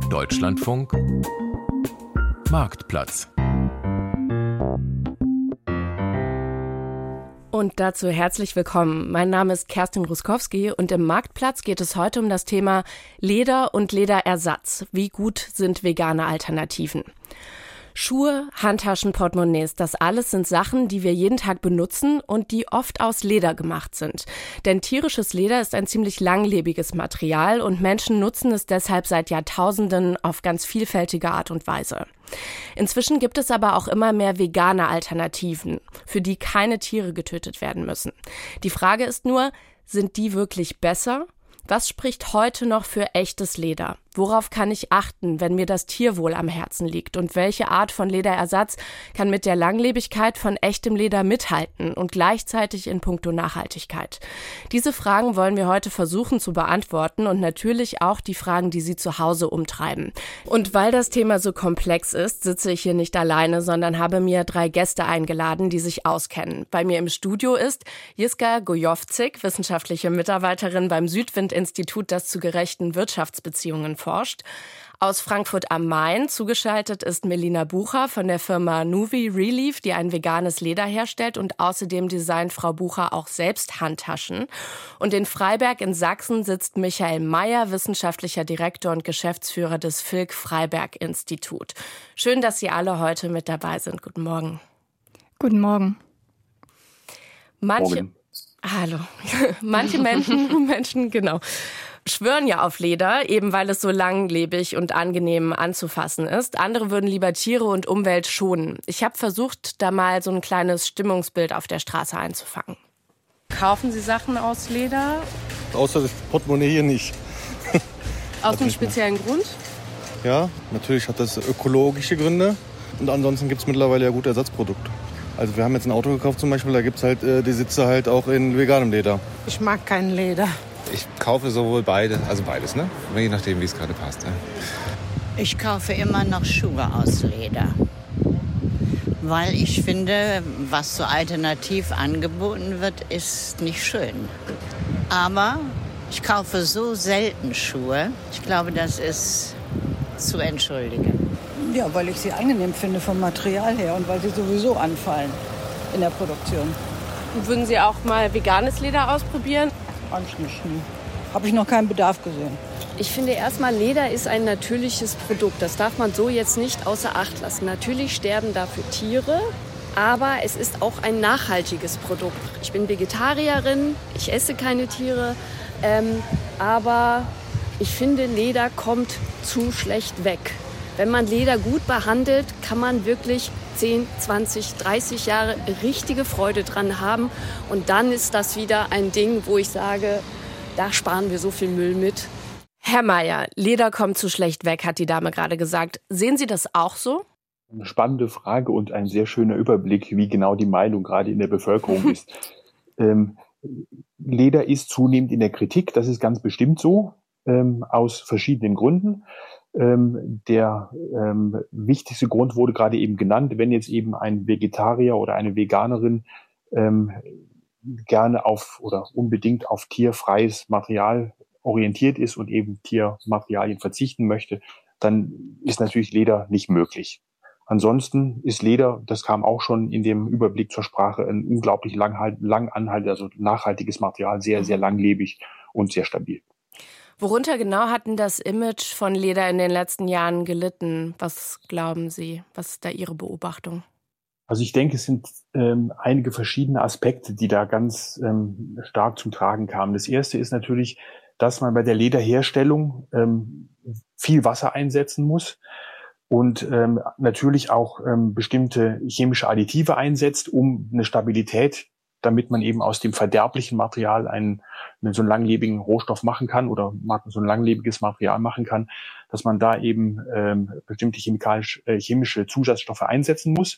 Deutschlandfunk Marktplatz. Und dazu herzlich willkommen. Mein Name ist Kerstin Ruskowski und im Marktplatz geht es heute um das Thema Leder und Lederersatz. Wie gut sind vegane Alternativen? Schuhe, Handtaschen, Portemonnaies, das alles sind Sachen, die wir jeden Tag benutzen und die oft aus Leder gemacht sind. Denn tierisches Leder ist ein ziemlich langlebiges Material und Menschen nutzen es deshalb seit Jahrtausenden auf ganz vielfältige Art und Weise. Inzwischen gibt es aber auch immer mehr vegane Alternativen, für die keine Tiere getötet werden müssen. Die Frage ist nur, sind die wirklich besser? Was spricht heute noch für echtes Leder? Worauf kann ich achten, wenn mir das Tierwohl am Herzen liegt? Und welche Art von Lederersatz kann mit der Langlebigkeit von echtem Leder mithalten und gleichzeitig in puncto Nachhaltigkeit? Diese Fragen wollen wir heute versuchen zu beantworten und natürlich auch die Fragen, die Sie zu Hause umtreiben. Und weil das Thema so komplex ist, sitze ich hier nicht alleine, sondern habe mir 3 Gäste eingeladen, die sich auskennen. Bei mir im Studio ist Jiska Gojovcik, wissenschaftliche Mitarbeiterin beim Südwind-Institut, das zu gerechten Wirtschaftsbeziehungen forscht. Aus Frankfurt am Main zugeschaltet ist Melina Bucher von der Firma Nuvi Relief, die ein veganes Leder herstellt, und außerdem designt Frau Bucher auch selbst Handtaschen. Und in Freiberg in Sachsen sitzt Michael Meyer, wissenschaftlicher Direktor und Geschäftsführer des Vilk Freiberg Institut. Schön, dass Sie alle heute mit dabei sind. Guten Morgen. Guten Morgen. Hallo. Manche Menschen, genau, schwören ja auf Leder, eben weil es so langlebig und angenehm anzufassen ist. Andere würden lieber Tiere und Umwelt schonen. Ich habe versucht, da mal so ein kleines Stimmungsbild auf der Straße einzufangen. Kaufen Sie Sachen aus Leder? Außer das Portemonnaie hier nicht. Aus einem speziellen Grund? Ja, natürlich hat das ökologische Gründe. Und ansonsten gibt es mittlerweile ja gute Ersatzprodukte. Also wir haben jetzt ein Auto gekauft zum Beispiel, da gibt es halt die Sitze halt auch in veganem Leder. Ich mag kein Leder. Ich kaufe sowohl beide, also beides, ne? Je nachdem, wie es gerade passt. Ne? Ich kaufe immer noch Schuhe aus Leder. Weil ich finde, was so alternativ angeboten wird, ist nicht schön. Aber ich kaufe so selten Schuhe. Ich glaube, das ist zu entschuldigen. Ja, weil ich sie angenehm finde vom Material her und weil sie sowieso anfallen in der Produktion. Und würden Sie auch mal veganes Leder ausprobieren? Eigentlich nicht. Habe ich noch keinen Bedarf gesehen. Ich finde erstmal, Leder ist ein natürliches Produkt. Das darf man so jetzt nicht außer Acht lassen. Natürlich sterben dafür Tiere, aber es ist auch ein nachhaltiges Produkt. Ich bin Vegetarierin, ich esse keine Tiere, aber ich finde, Leder kommt zu schlecht weg. Wenn man Leder gut behandelt, kann man wirklich 10, 20, 30 Jahre richtige Freude dran haben. Und dann ist das wieder ein Ding, wo ich sage, da sparen wir so viel Müll mit. Herr Meyer, Leder kommt zu schlecht weg, hat die Dame gerade gesagt. Sehen Sie das auch so? Eine spannende Frage und ein sehr schöner Überblick, wie genau die Meinung gerade in der Bevölkerung ist. Leder ist zunehmend in der Kritik, das ist ganz bestimmt so, aus verschiedenen Gründen. Der wichtigste Grund wurde gerade eben genannt, wenn jetzt eben ein Vegetarier oder eine Veganerin gerne auf oder unbedingt auf tierfreies Material orientiert ist und eben Tiermaterialien verzichten möchte, dann ist natürlich Leder nicht möglich. Ansonsten ist Leder, das kam auch schon in dem Überblick zur Sprache, ein unglaublich lang anhaltendes, also nachhaltiges Material, sehr, sehr langlebig und sehr stabil. Worunter genau hat denn das Image von Leder in den letzten Jahren gelitten? Was glauben Sie? Was ist da Ihre Beobachtung? Also ich denke, es sind einige verschiedene Aspekte, die da ganz stark zum Tragen kamen. Das erste ist natürlich, dass man bei der Lederherstellung viel Wasser einsetzen muss und natürlich auch bestimmte chemische Additive einsetzt, um eine Stabilität, damit man eben aus dem verderblichen Material so einen langlebigen Rohstoff machen kann oder so ein langlebiges Material machen kann, dass man da eben bestimmte chemische Zusatzstoffe einsetzen muss.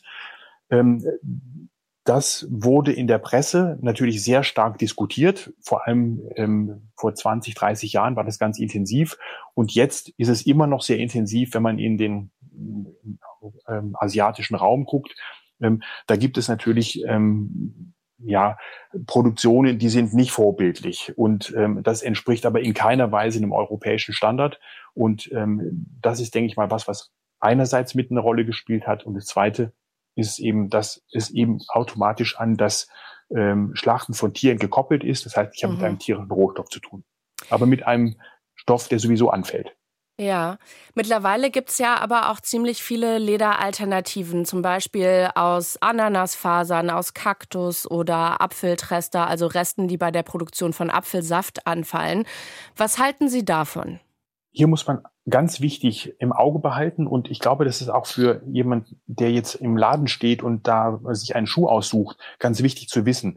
Das wurde in der Presse natürlich sehr stark diskutiert. Vor allem vor 20, 30 Jahren war das ganz intensiv. Und jetzt ist es immer noch sehr intensiv, wenn man in den asiatischen Raum guckt. Da gibt es natürlich Produktionen, die sind nicht vorbildlich. Und das entspricht aber in keiner Weise einem europäischen Standard. Und das ist, denke ich mal, was einerseits mit eine Rolle gespielt hat. Und das Zweite ist eben, dass es eben automatisch an das Schlachten von Tieren gekoppelt ist. Das heißt, ich habe mit einem tierischen Rohstoff zu tun. Aber mit einem Stoff, der sowieso anfällt. Ja, mittlerweile gibt's ja aber auch ziemlich viele Lederalternativen, zum Beispiel aus Ananasfasern, aus Kaktus oder Apfeltrester, also Resten, die bei der Produktion von Apfelsaft anfallen. Was halten Sie davon? Hier muss man ganz wichtig im Auge behalten, und ich glaube, das ist auch für jemand, der jetzt im Laden steht und da sich einen Schuh aussucht, ganz wichtig zu wissen.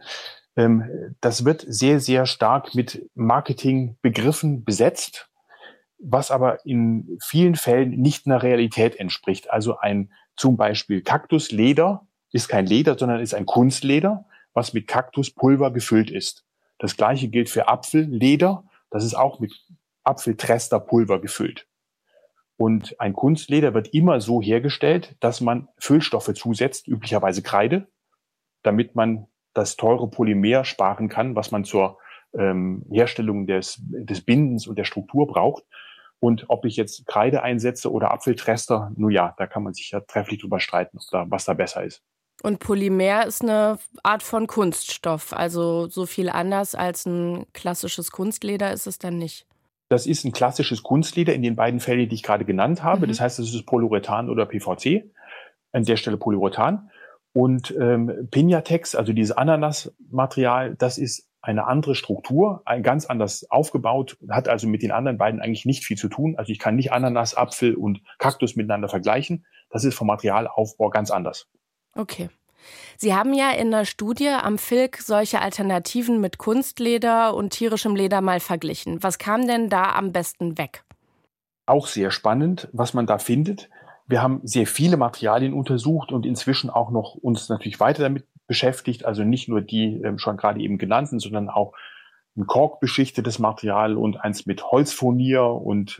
Das wird sehr, sehr stark mit Marketingbegriffen besetzt, was aber in vielen Fällen nicht einer Realität entspricht. Also zum Beispiel Kaktusleder ist kein Leder, sondern ist ein Kunstleder, was mit Kaktuspulver gefüllt ist. Das Gleiche gilt für Apfelleder. Das ist auch mit Apfeltresterpulver gefüllt. Und ein Kunstleder wird immer so hergestellt, dass man Füllstoffe zusetzt, üblicherweise Kreide, damit man das teure Polymer sparen kann, was man zur Herstellung des Bindens und der Struktur braucht. Und ob ich jetzt Kreide einsetze oder Apfeltrester, da kann man sich ja trefflich drüber streiten, was da besser ist. Und Polymer ist eine Art von Kunststoff, also so viel anders als ein klassisches Kunstleder ist es dann nicht. Das ist ein klassisches Kunstleder in den beiden Fällen, die ich gerade genannt habe. Das heißt, das ist Polyurethan oder PVC, an der Stelle Polyurethan. Und Piñatex, also dieses Ananasmaterial, das ist eine andere Struktur, ganz anders aufgebaut, hat also mit den anderen beiden eigentlich nicht viel zu tun. Also ich kann nicht Ananas, Apfel und Kaktus miteinander vergleichen. Das ist vom Materialaufbau ganz anders. Okay. Sie haben ja in der Studie am FILK solche Alternativen mit Kunstleder und tierischem Leder mal verglichen. Was kam denn da am besten weg? Auch sehr spannend, was man da findet. Wir haben sehr viele Materialien untersucht und inzwischen auch noch uns natürlich weiter damit beschäftigt. Also nicht nur die schon gerade eben genannten, sondern auch ein korkbeschichtetes Material und eins mit Holzfurnier und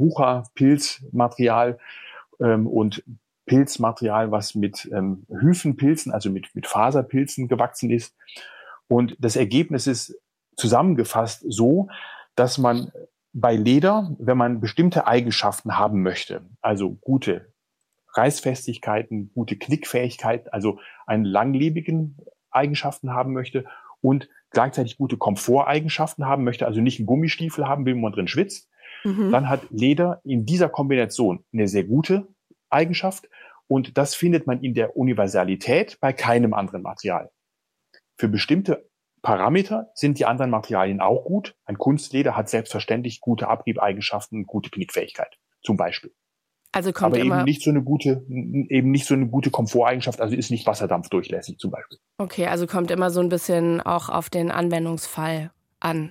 Kombucha-Pilzmaterial und Pilzmaterial, was mit Hyphenpilzen, also mit Faserpilzen gewachsen ist. Und das Ergebnis ist zusammengefasst so, dass man bei Leder, wenn man bestimmte Eigenschaften haben möchte, also gute Reißfestigkeiten, gute Knickfähigkeit, also einen langlebigen Eigenschaften haben möchte und gleichzeitig gute Komforteigenschaften haben möchte, also nicht einen Gummistiefel haben will, wo man drin schwitzt, dann hat Leder in dieser Kombination eine sehr gute Eigenschaft, und das findet man in der Universalität bei keinem anderen Material. Für bestimmte Parameter sind die anderen Materialien auch gut. Ein Kunstleder hat selbstverständlich gute Abriebeigenschaften, gute Knickfähigkeit, zum Beispiel. Also kommt aber immer eben nicht so eine gute Komforteigenschaft, also ist nicht wasserdampfdurchlässig zum Beispiel. Okay, also kommt immer so ein bisschen auch auf den Anwendungsfall an.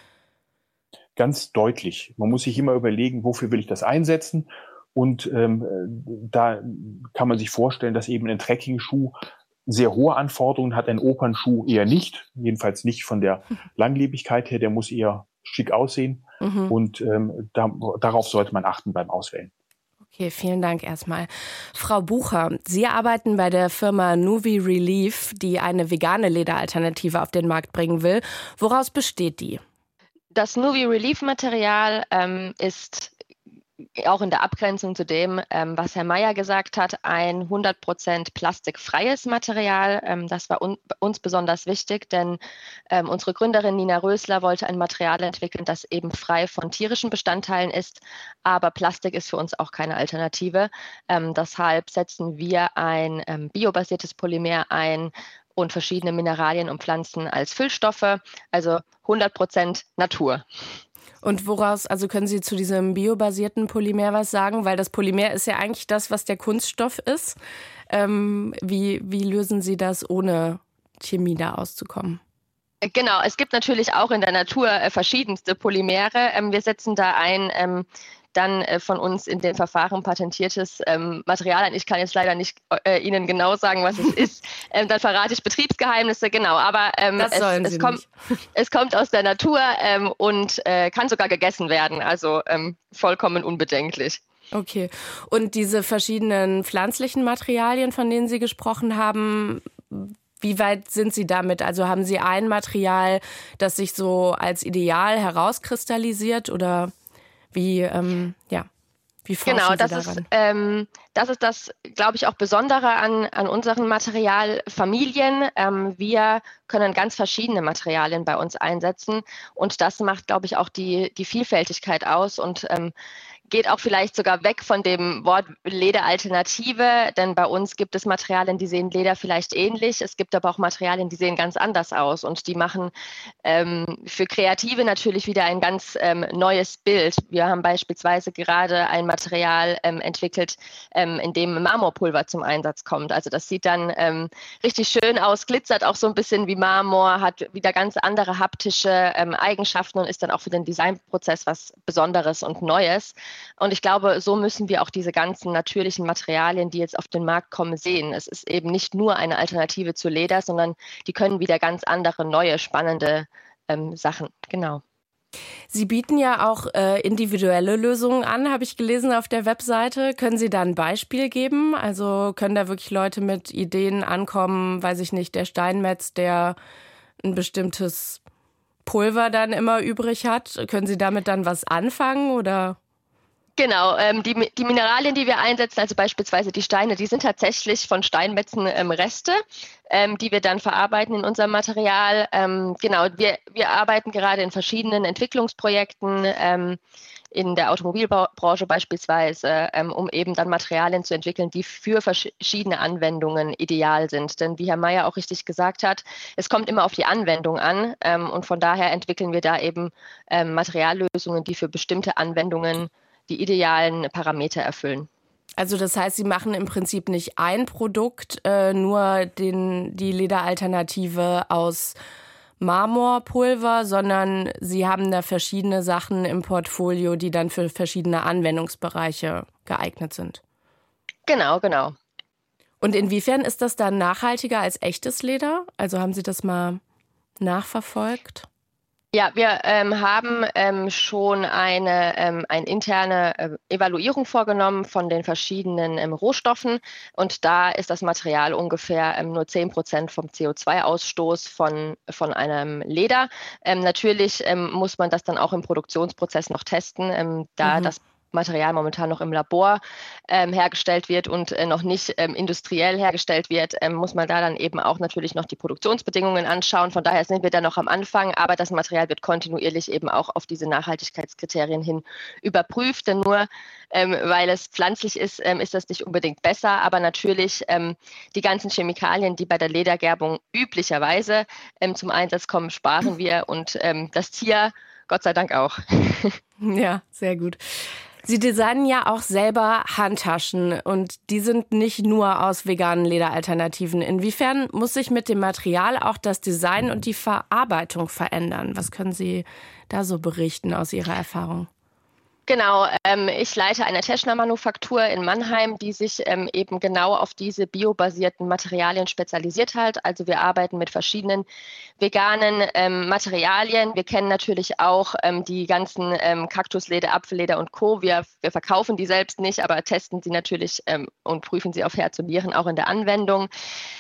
Ganz deutlich. Man muss sich immer überlegen, wofür will ich das einsetzen? Und da kann man sich vorstellen, dass eben ein Trekking-Schuh sehr hohe Anforderungen hat, ein Opernschuh eher nicht. Jedenfalls nicht von der Langlebigkeit her. Der muss eher schick aussehen. Und darauf sollte man achten beim Auswählen. Okay, vielen Dank erstmal. Frau Bucher, Sie arbeiten bei der Firma Nuvi Relief, die eine vegane Lederalternative auf den Markt bringen will. Woraus besteht die? Das Nuvi Relief Material ist auch in der Abgrenzung zu dem, was Herr Meyer gesagt hat, ein 100% plastikfreies Material. Das war uns besonders wichtig, denn unsere Gründerin Nina Rösler wollte ein Material entwickeln, das eben frei von tierischen Bestandteilen ist. Aber Plastik ist für uns auch keine Alternative. Deshalb setzen wir ein biobasiertes Polymer ein und verschiedene Mineralien und Pflanzen als Füllstoffe, also 100% Natur. Und also können Sie zu diesem biobasierten Polymer was sagen? Weil das Polymer ist ja eigentlich das, was der Kunststoff ist. Wie lösen Sie das, ohne Chemie da auszukommen? Genau, es gibt natürlich auch in der Natur verschiedenste Polymere. Wir setzen da ein dann von uns in dem Verfahren patentiertes Material ein. Ich kann jetzt leider nicht Ihnen genau sagen, was es ist. Dann verrate ich Betriebsgeheimnisse, genau. Aber es kommt aus der Natur und kann sogar gegessen werden. Also vollkommen unbedenklich. Okay. Und diese verschiedenen pflanzlichen Materialien, von denen Sie gesprochen haben, Wie weit sind Sie damit? Also haben Sie ein Material, das sich so als ideal herauskristallisiert oder wie, wie forschen Sie daran? Das ist das, glaube ich, auch Besondere an unseren Materialfamilien. Wir können ganz verschiedene Materialien bei uns einsetzen und das macht, glaube ich, auch die Vielfältigkeit aus und geht auch vielleicht sogar weg von dem Wort Lederalternative, denn bei uns gibt es Materialien, die sehen Leder vielleicht ähnlich. Es gibt aber auch Materialien, die sehen ganz anders aus und die machen für Kreative natürlich wieder ein ganz neues Bild. Wir haben beispielsweise gerade ein Material entwickelt, in dem Marmorpulver zum Einsatz kommt. Also das sieht dann richtig schön aus, glitzert auch so ein bisschen wie Marmor, hat wieder ganz andere haptische Eigenschaften und ist dann auch für den Designprozess was Besonderes und Neues. Und ich glaube, so müssen wir auch diese ganzen natürlichen Materialien, die jetzt auf den Markt kommen, sehen. Es ist eben nicht nur eine Alternative zu Leder, sondern die können wieder ganz andere, neue, spannende Sachen. Genau. Sie bieten ja auch individuelle Lösungen an, habe ich gelesen auf der Webseite. Können Sie da ein Beispiel geben? Also können da wirklich Leute mit Ideen ankommen, weiß ich nicht, der Steinmetz, der ein bestimmtes Pulver dann immer übrig hat? Können Sie damit dann was anfangen oder? Genau, die Mineralien, die wir einsetzen, also beispielsweise die Steine, die sind tatsächlich von Steinmetzen Reste, die wir dann verarbeiten in unserem Material. Genau, wir arbeiten gerade in verschiedenen Entwicklungsprojekten in der Automobilbranche beispielsweise, um eben dann Materialien zu entwickeln, die für verschiedene Anwendungen ideal sind. Denn wie Herr Mayer auch richtig gesagt hat, es kommt immer auf die Anwendung an und von daher entwickeln wir da eben Materiallösungen, die für bestimmte Anwendungen die idealen Parameter erfüllen. Also das heißt, Sie machen im Prinzip nicht ein Produkt, nur die Lederalternative aus Marmorpulver, sondern Sie haben da verschiedene Sachen im Portfolio, die dann für verschiedene Anwendungsbereiche geeignet sind. Genau. Und inwiefern ist das dann nachhaltiger als echtes Leder? Also haben Sie das mal nachverfolgt? Ja, wir haben schon eine interne Evaluierung vorgenommen von den verschiedenen Rohstoffen und da ist das Material ungefähr nur 10% vom CO2-Ausstoß von einem Leder. Natürlich muss man das dann auch im Produktionsprozess noch testen, da das Material momentan noch im Labor hergestellt wird und noch nicht industriell hergestellt wird, muss man da dann eben auch natürlich noch die Produktionsbedingungen anschauen. Von daher sind wir da noch am Anfang, aber das Material wird kontinuierlich eben auch auf diese Nachhaltigkeitskriterien hin überprüft. Denn nur weil es pflanzlich ist, ist das nicht unbedingt besser. Aber natürlich die ganzen Chemikalien, die bei der Ledergerbung üblicherweise zum Einsatz kommen, sparen wir und das Tier Gott sei Dank auch. Ja, sehr gut. Sie designen ja auch selber Handtaschen und die sind nicht nur aus veganen Lederalternativen. Inwiefern muss sich mit dem Material auch das Design und die Verarbeitung verändern? Was können Sie da so berichten aus Ihrer Erfahrung? Genau, ich leite eine Teschner-Manufaktur in Mannheim, die sich eben genau auf diese biobasierten Materialien spezialisiert hat. Also wir arbeiten mit verschiedenen veganen Materialien. Wir kennen natürlich auch die ganzen Kaktusleder, Apfelleder und Co. Wir verkaufen die selbst nicht, aber testen sie natürlich und prüfen sie auf Herz und Nieren auch in der Anwendung.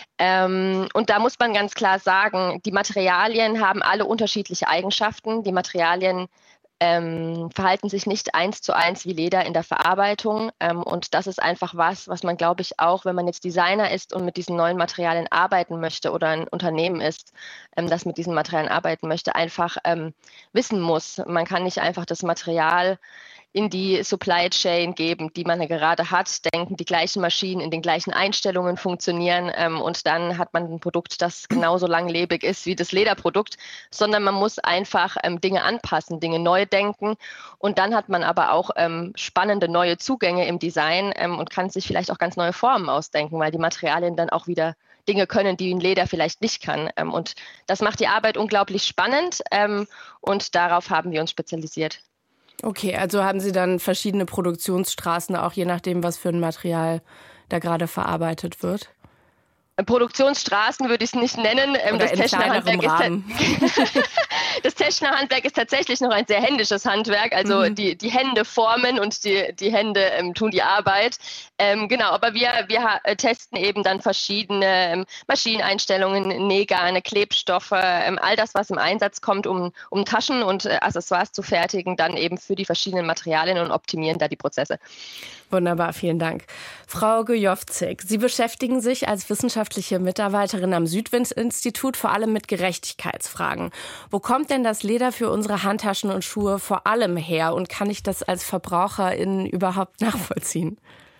Und da muss man ganz klar sagen, die Materialien haben alle unterschiedliche Eigenschaften. Die Materialien verhalten sich nicht 1:1 wie Leder in der Verarbeitung. Und das ist einfach was man, glaube ich, auch, wenn man jetzt Designer ist und mit diesen neuen Materialien arbeiten möchte oder ein Unternehmen ist, das mit diesen Materialien arbeiten möchte, einfach wissen muss. Man kann nicht einfach das Material in die Supply Chain geben, die man ja gerade hat, denken, die gleichen Maschinen in den gleichen Einstellungen funktionieren und dann hat man ein Produkt, das genauso langlebig ist wie das Lederprodukt, sondern man muss einfach Dinge anpassen, Dinge neu denken und dann hat man aber auch spannende neue Zugänge im Design und kann sich vielleicht auch ganz neue Formen ausdenken, weil die Materialien dann auch wieder Dinge können, die ein Leder vielleicht nicht kann. Und das macht die Arbeit unglaublich spannend und darauf haben wir uns spezialisiert. Okay, also haben Sie dann verschiedene Produktionsstraßen, auch je nachdem, was für ein Material da gerade verarbeitet wird? Produktionsstraßen würde ich es nicht nennen. Oder das in kleinerem Rahmen. Das Teschner Handwerk ist tatsächlich noch ein sehr händisches Handwerk. Also die Hände formen und die Hände tun die Arbeit. Genau, aber wir testen eben dann verschiedene Maschineneinstellungen, Nähgarne, Klebstoffe, all das, was im Einsatz kommt, um Taschen und Accessoires zu fertigen, dann eben für die verschiedenen Materialien und optimieren da die Prozesse. Wunderbar, vielen Dank. Frau Gojowczyk, Sie beschäftigen sich als wissenschaftliche Mitarbeiterin am Südwind-Institut vor allem mit Gerechtigkeitsfragen. Wo kommt denn das Leder für unsere Handtaschen und Schuhe vor allem her? Und kann ich das als Verbraucherin überhaupt nachvollziehen?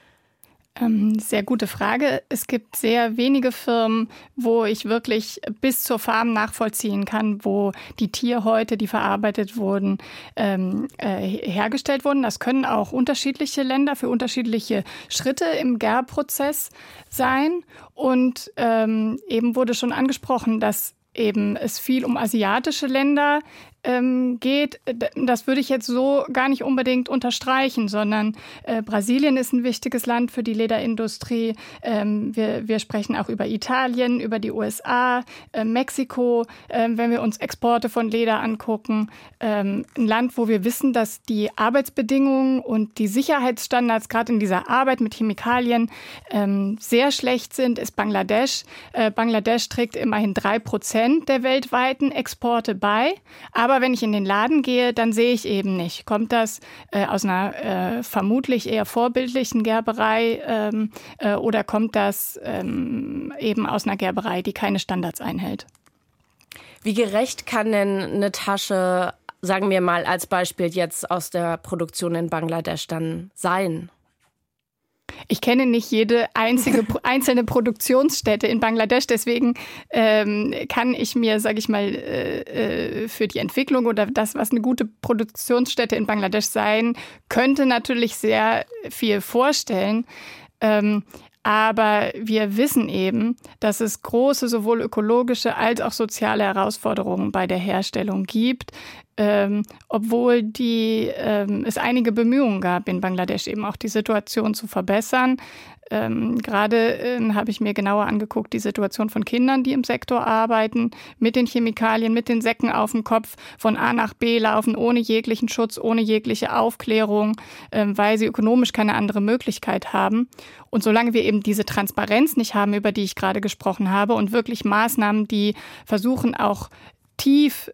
Sehr gute Frage. Es gibt sehr wenige Firmen, wo ich wirklich bis zur Farm nachvollziehen kann, wo die Tierhäute, die verarbeitet wurden, hergestellt wurden. Das können auch unterschiedliche Länder für unterschiedliche Schritte im Gärprozess sein. Und eben wurde schon angesprochen, dass eben es viel um asiatische Länder geht. Das würde ich jetzt so gar nicht unbedingt unterstreichen, sondern Brasilien ist ein wichtiges Land für die Lederindustrie. Wir sprechen auch über Italien, über die USA, Mexiko, wenn wir uns Exporte von Leder angucken. Ein Land, wo wir wissen, dass die Arbeitsbedingungen und die Sicherheitsstandards gerade in dieser Arbeit mit Chemikalien sehr schlecht sind, ist Bangladesch. Bangladesch trägt immerhin 3% der weltweiten Exporte bei. Aber wenn ich in den Laden gehe, dann sehe ich eben nicht. Kommt das aus einer vermutlich eher vorbildlichen Gerberei oder kommt das eben aus einer Gerberei, die keine Standards einhält? Wie gerecht kann denn eine Tasche, sagen wir mal als Beispiel jetzt aus der Produktion in Bangladesch dann sein? Ich kenne nicht jede einzelne Produktionsstätte in Bangladesch, deswegen kann ich mir, sage ich mal, für die Entwicklung oder das, was eine gute Produktionsstätte in Bangladesch sein könnte, natürlich sehr viel vorstellen. Aber wir wissen eben, dass es große sowohl ökologische als auch soziale Herausforderungen bei der Herstellung gibt, obwohl es einige Bemühungen gab in Bangladesch, eben auch die Situation zu verbessern. Gerade habe ich mir genauer angeguckt, die Situation von Kindern, die im Sektor arbeiten, mit den Chemikalien, mit den Säcken auf dem Kopf, von A nach B laufen, ohne jeglichen Schutz, ohne jegliche Aufklärung, weil sie ökonomisch keine andere Möglichkeit haben. Und solange wir eben diese Transparenz nicht haben, über die ich gerade gesprochen habe, und wirklich Maßnahmen, die versuchen auch tief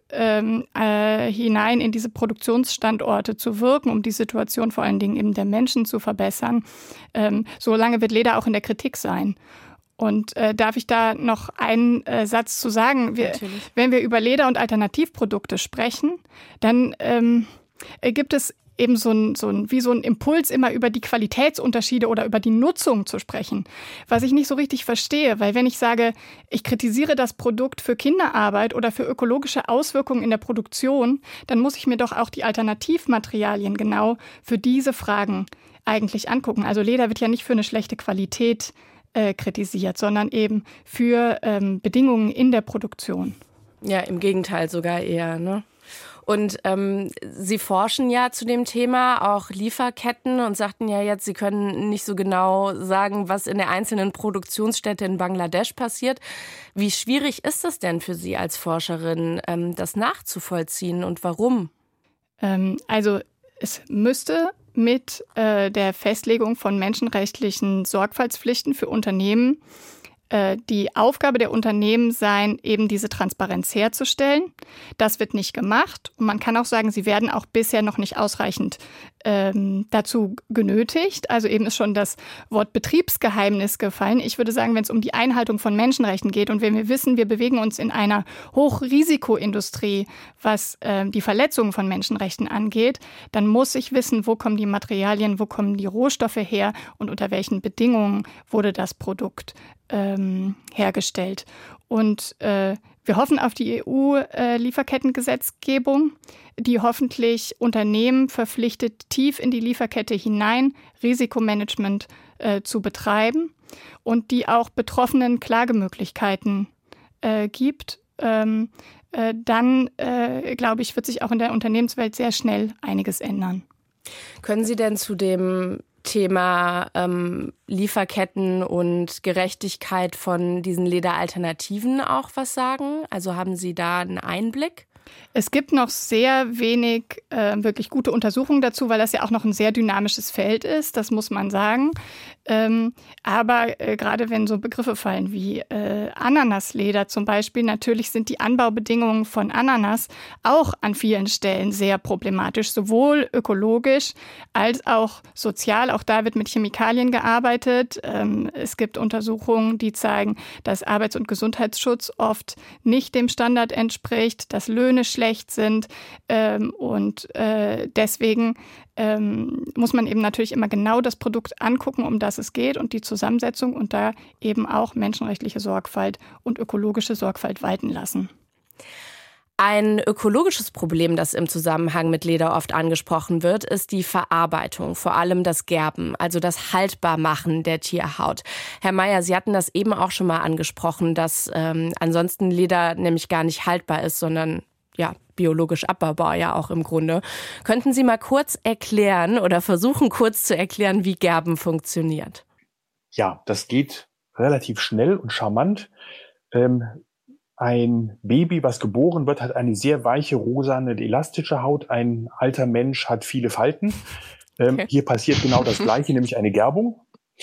hinein in diese Produktionsstandorte zu wirken, um die Situation vor allen Dingen eben der Menschen zu verbessern, solange wird Leder auch in der Kritik sein. Und darf ich da noch einen Satz zu sagen? Wenn wir über Leder- und Alternativprodukte sprechen, dann gibt es eben so ein Impuls, immer über die Qualitätsunterschiede oder über die Nutzung zu sprechen, was ich nicht so richtig verstehe, weil wenn ich sage, ich kritisiere das Produkt für Kinderarbeit oder für ökologische Auswirkungen in der Produktion, dann muss ich mir doch auch die Alternativmaterialien genau für diese Fragen eigentlich angucken. Also Leder wird ja nicht für eine schlechte Qualität kritisiert, sondern eben für Bedingungen in der Produktion. Ja, im Gegenteil sogar eher, ne? Und Sie forschen ja zu dem Thema, auch Lieferketten, und sagten ja jetzt, Sie können nicht so genau sagen, was in der einzelnen Produktionsstätte in Bangladesch passiert. Wie schwierig ist es denn für Sie als Forscherin, das nachzuvollziehen und warum? Also es müsste mit der Festlegung von menschenrechtlichen Sorgfaltspflichten für Unternehmen die Aufgabe der Unternehmen sein, eben diese Transparenz herzustellen. Das wird nicht gemacht. Und man kann auch sagen, sie werden auch bisher noch nicht ausreichend dazu genötigt. Also eben ist schon das Wort Betriebsgeheimnis gefallen. Ich würde sagen, wenn es um die Einhaltung von Menschenrechten geht und wenn wir wissen, wir bewegen uns in einer Hochrisikoindustrie, was die Verletzungen von Menschenrechten angeht, dann muss ich wissen, wo kommen die Materialien, wo kommen die Rohstoffe her und unter welchen Bedingungen wurde das Produkt hergestellt. Und wir hoffen auf die EU-Lieferkettengesetzgebung, die hoffentlich Unternehmen verpflichtet, tief in die Lieferkette hinein Risikomanagement zu betreiben und die auch Betroffenen Klagemöglichkeiten gibt. Dann, glaube ich, wird sich auch in der Unternehmenswelt sehr schnell einiges ändern. Können Sie denn zu dem Thema Lieferketten und Gerechtigkeit von diesen Lederalternativen auch was sagen? Also haben Sie da einen Einblick? Es gibt noch sehr wenig wirklich gute Untersuchungen dazu, weil das ja auch noch ein sehr dynamisches Feld ist, das muss man sagen. Aber gerade wenn so Begriffe fallen wie Ananasleder zum Beispiel, natürlich sind die Anbaubedingungen von Ananas auch an vielen Stellen sehr problematisch, sowohl ökologisch als auch sozial. Auch da wird mit Chemikalien gearbeitet. Es gibt Untersuchungen, die zeigen, dass Arbeits- und Gesundheitsschutz oft nicht dem Standard entspricht, dass Löhne schlecht sind und deswegen muss man eben natürlich immer genau das Produkt angucken, um das es geht und die Zusammensetzung und da eben auch menschenrechtliche Sorgfalt und ökologische Sorgfalt walten lassen. Ein ökologisches Problem, das im Zusammenhang mit Leder oft angesprochen wird, ist die Verarbeitung, vor allem das Gerben, also das Haltbarmachen der Tierhaut. Herr Meyer, Sie hatten das eben auch schon mal angesprochen, dass ansonsten Leder nämlich gar nicht haltbar ist, sondern biologisch abbaubar ja auch im Grunde. Könnten Sie mal kurz erklären oder versuchen kurz zu erklären, wie Gerben funktioniert? Ja, das geht relativ schnell und charmant. Ein Baby, was geboren wird, hat eine sehr weiche, rosane, elastische Haut. Ein alter Mensch hat viele Falten. Okay. Hier passiert genau das Gleiche, nämlich eine Gerbung.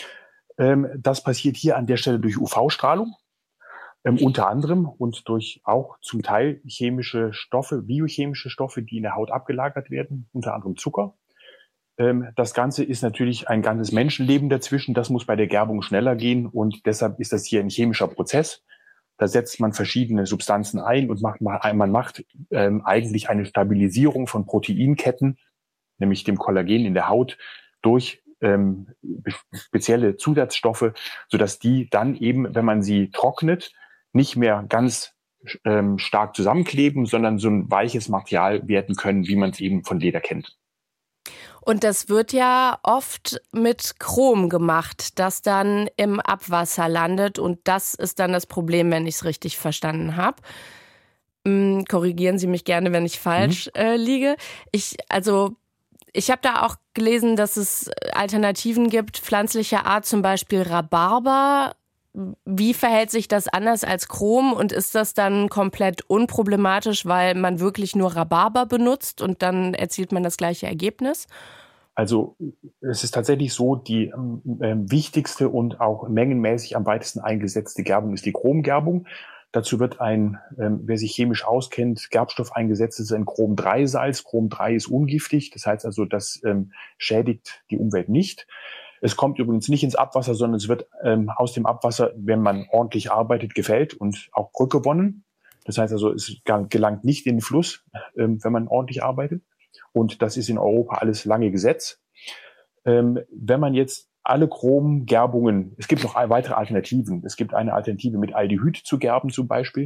Das passiert hier an der Stelle durch UV-Strahlung. Unter anderem und durch auch zum Teil chemische Stoffe, biochemische Stoffe, die in der Haut abgelagert werden, unter anderem Zucker. Das Ganze ist natürlich ein ganzes Menschenleben dazwischen. Das muss bei der Gerbung schneller gehen und deshalb ist das hier ein chemischer Prozess. Da setzt man verschiedene Substanzen ein und man macht eigentlich eine Stabilisierung von Proteinketten, nämlich dem Kollagen in der Haut, durch spezielle Zusatzstoffe, sodass die dann eben, wenn man sie trocknet, nicht mehr ganz stark zusammenkleben, sondern so ein weiches Material werden können, wie man es eben von Leder kennt. Und das wird ja oft mit Chrom gemacht, das dann im Abwasser landet. Und das ist dann das Problem, wenn ich es richtig verstanden habe. Korrigieren Sie mich gerne, wenn ich falsch liege. Ich habe da auch gelesen, dass es Alternativen gibt, pflanzlicher Art, zum Beispiel Rhabarber. Wie verhält sich das anders als Chrom und ist das dann komplett unproblematisch, weil man wirklich nur Rhabarber benutzt und dann erzielt man das gleiche Ergebnis? Also es ist tatsächlich so, die wichtigste und auch mengenmäßig am weitesten eingesetzte Gerbung ist die Chromgerbung. Dazu wird wer sich chemisch auskennt, Gerbstoff eingesetzt, ist ein Chrom-3-Salz. Chrom-3 ist ungiftig, das heißt also, das schädigt die Umwelt nicht. Es kommt übrigens nicht ins Abwasser, sondern es wird aus dem Abwasser, wenn man ordentlich arbeitet, gefällt und auch rückgewonnen. Das heißt also, es gelangt nicht in den Fluss, wenn man ordentlich arbeitet. Und das ist in Europa alles lange Gesetz. Wenn man jetzt alle Chromgerbungen, es gibt noch weitere Alternativen. Es gibt eine Alternative mit Aldehyd zu gerben zum Beispiel.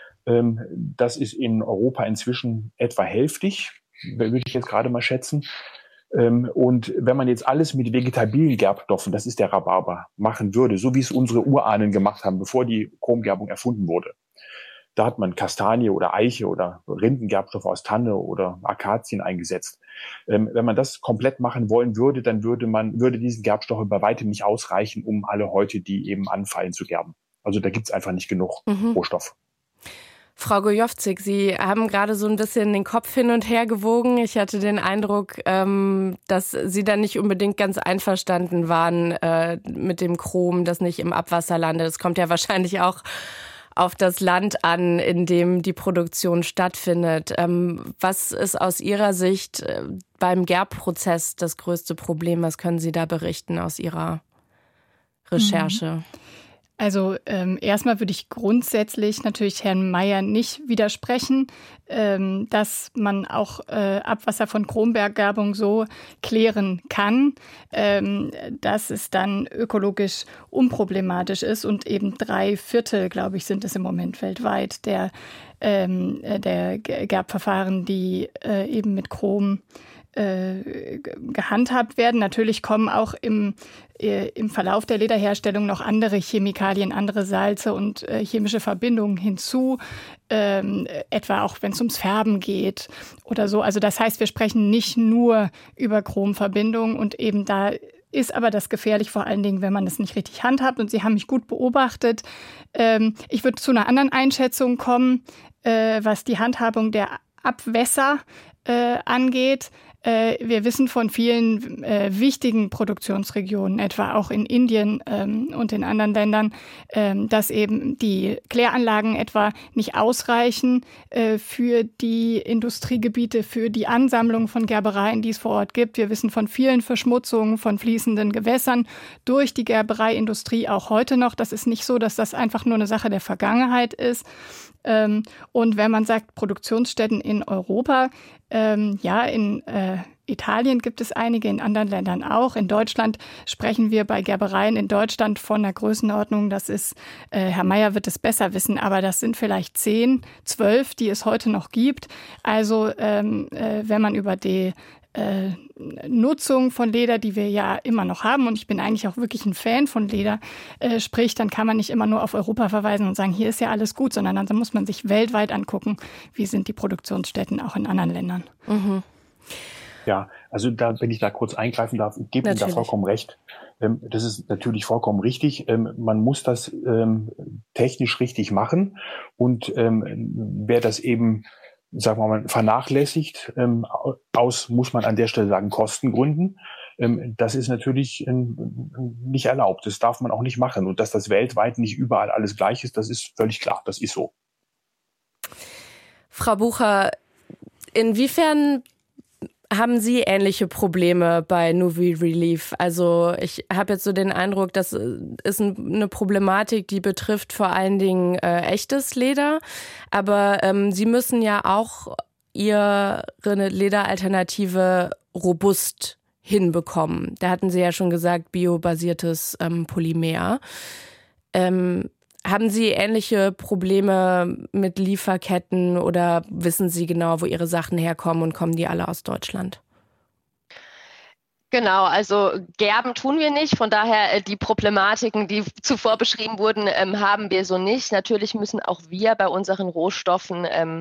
Das ist in Europa inzwischen etwa hälftig, würde ich jetzt gerade mal schätzen. Und wenn man jetzt alles mit vegetabilen Gerbstoffen, das ist der Rhabarber, machen würde, so wie es unsere Urahnen gemacht haben, bevor die Chromgerbung erfunden wurde, da hat man Kastanie oder Eiche oder Rindengerbstoffe aus Tanne oder Akazien eingesetzt. Wenn man das komplett machen wollen würde, dann würde diesen Gerbstoffe bei weitem nicht ausreichen, um alle Häute, die eben anfallen, zu gerben. Also da gibt's einfach nicht genug Rohstoff. Frau Gojowczyk, Sie haben gerade so ein bisschen den Kopf hin und her gewogen. Ich hatte den Eindruck, dass Sie da nicht unbedingt ganz einverstanden waren mit dem Chrom, das nicht im Abwasser landet. Es kommt ja wahrscheinlich auch auf das Land an, in dem die Produktion stattfindet. Was ist aus Ihrer Sicht beim Gerbprozess das größte Problem? Was können Sie da berichten aus Ihrer Recherche? Also erstmal würde ich grundsätzlich natürlich Herrn Meyer nicht widersprechen, dass man auch Abwasser von Chromgerbung so klären kann, dass es dann ökologisch unproblematisch ist und eben 3/4, glaube ich, sind es im Moment weltweit der Gerbverfahren, die eben mit Chrom gehandhabt werden. Natürlich kommen auch im Verlauf der Lederherstellung noch andere Chemikalien, andere Salze und chemische Verbindungen hinzu, etwa auch wenn es ums Färben geht oder so. Also das heißt, wir sprechen nicht nur über Chromverbindungen und eben da ist aber das gefährlich, vor allen Dingen, wenn man das nicht richtig handhabt. Und Sie haben mich gut beobachtet. Ich würde zu einer anderen Einschätzung kommen. was die Handhabung der Abwässer angeht. Wir wissen von vielen wichtigen Produktionsregionen, etwa auch in Indien und in anderen Ländern, dass eben die Kläranlagen etwa nicht ausreichen für die Industriegebiete, für die Ansammlung von Gerbereien, die es vor Ort gibt. Wir wissen von vielen Verschmutzungen von fließenden Gewässern durch die Gerbereiindustrie auch heute noch. Das ist nicht so, dass das einfach nur eine Sache der Vergangenheit ist. Und wenn man sagt Produktionsstätten in Europa, in Italien gibt es einige, in anderen Ländern auch. In Deutschland sprechen wir bei Gerbereien in Deutschland von einer Größenordnung, das ist, Herr Mayer wird es besser wissen, aber das sind vielleicht 10, 12, die es heute noch gibt. Also wenn man über die Nutzung von Leder, die wir ja immer noch haben, und ich bin eigentlich auch wirklich ein Fan von Leder, spricht, dann kann man nicht immer nur auf Europa verweisen und sagen, hier ist ja alles gut, sondern dann muss man sich weltweit angucken, wie sind die Produktionsstätten auch in anderen Ländern. Mhm. Ja, also wenn ich da kurz eingreifen darf, ich gebe Ihnen da vollkommen recht. Das ist natürlich vollkommen richtig. Man muss das technisch richtig machen. Und wer das eben, sagen wir mal, vernachlässigt, muss man an der Stelle sagen, Kostengründen, das ist natürlich nicht erlaubt. Das darf man auch nicht machen. Und dass das weltweit nicht überall alles gleich ist, das ist völlig klar. Das ist so. Frau Bucher, inwiefern haben Sie ähnliche Probleme bei Nuvi Relief? Also ich habe jetzt so den Eindruck, das ist eine Problematik, die betrifft vor allen Dingen echtes Leder. Aber Sie müssen ja auch Ihre Lederalternative robust hinbekommen. Da hatten Sie ja schon gesagt, biobasiertes Polymer. Haben Sie ähnliche Probleme mit Lieferketten oder wissen Sie genau, wo Ihre Sachen herkommen und kommen die alle aus Deutschland? Genau, also Gerben tun wir nicht. Von daher die Problematiken, die zuvor beschrieben wurden, haben wir so nicht. Natürlich müssen auch wir bei unseren Rohstoffen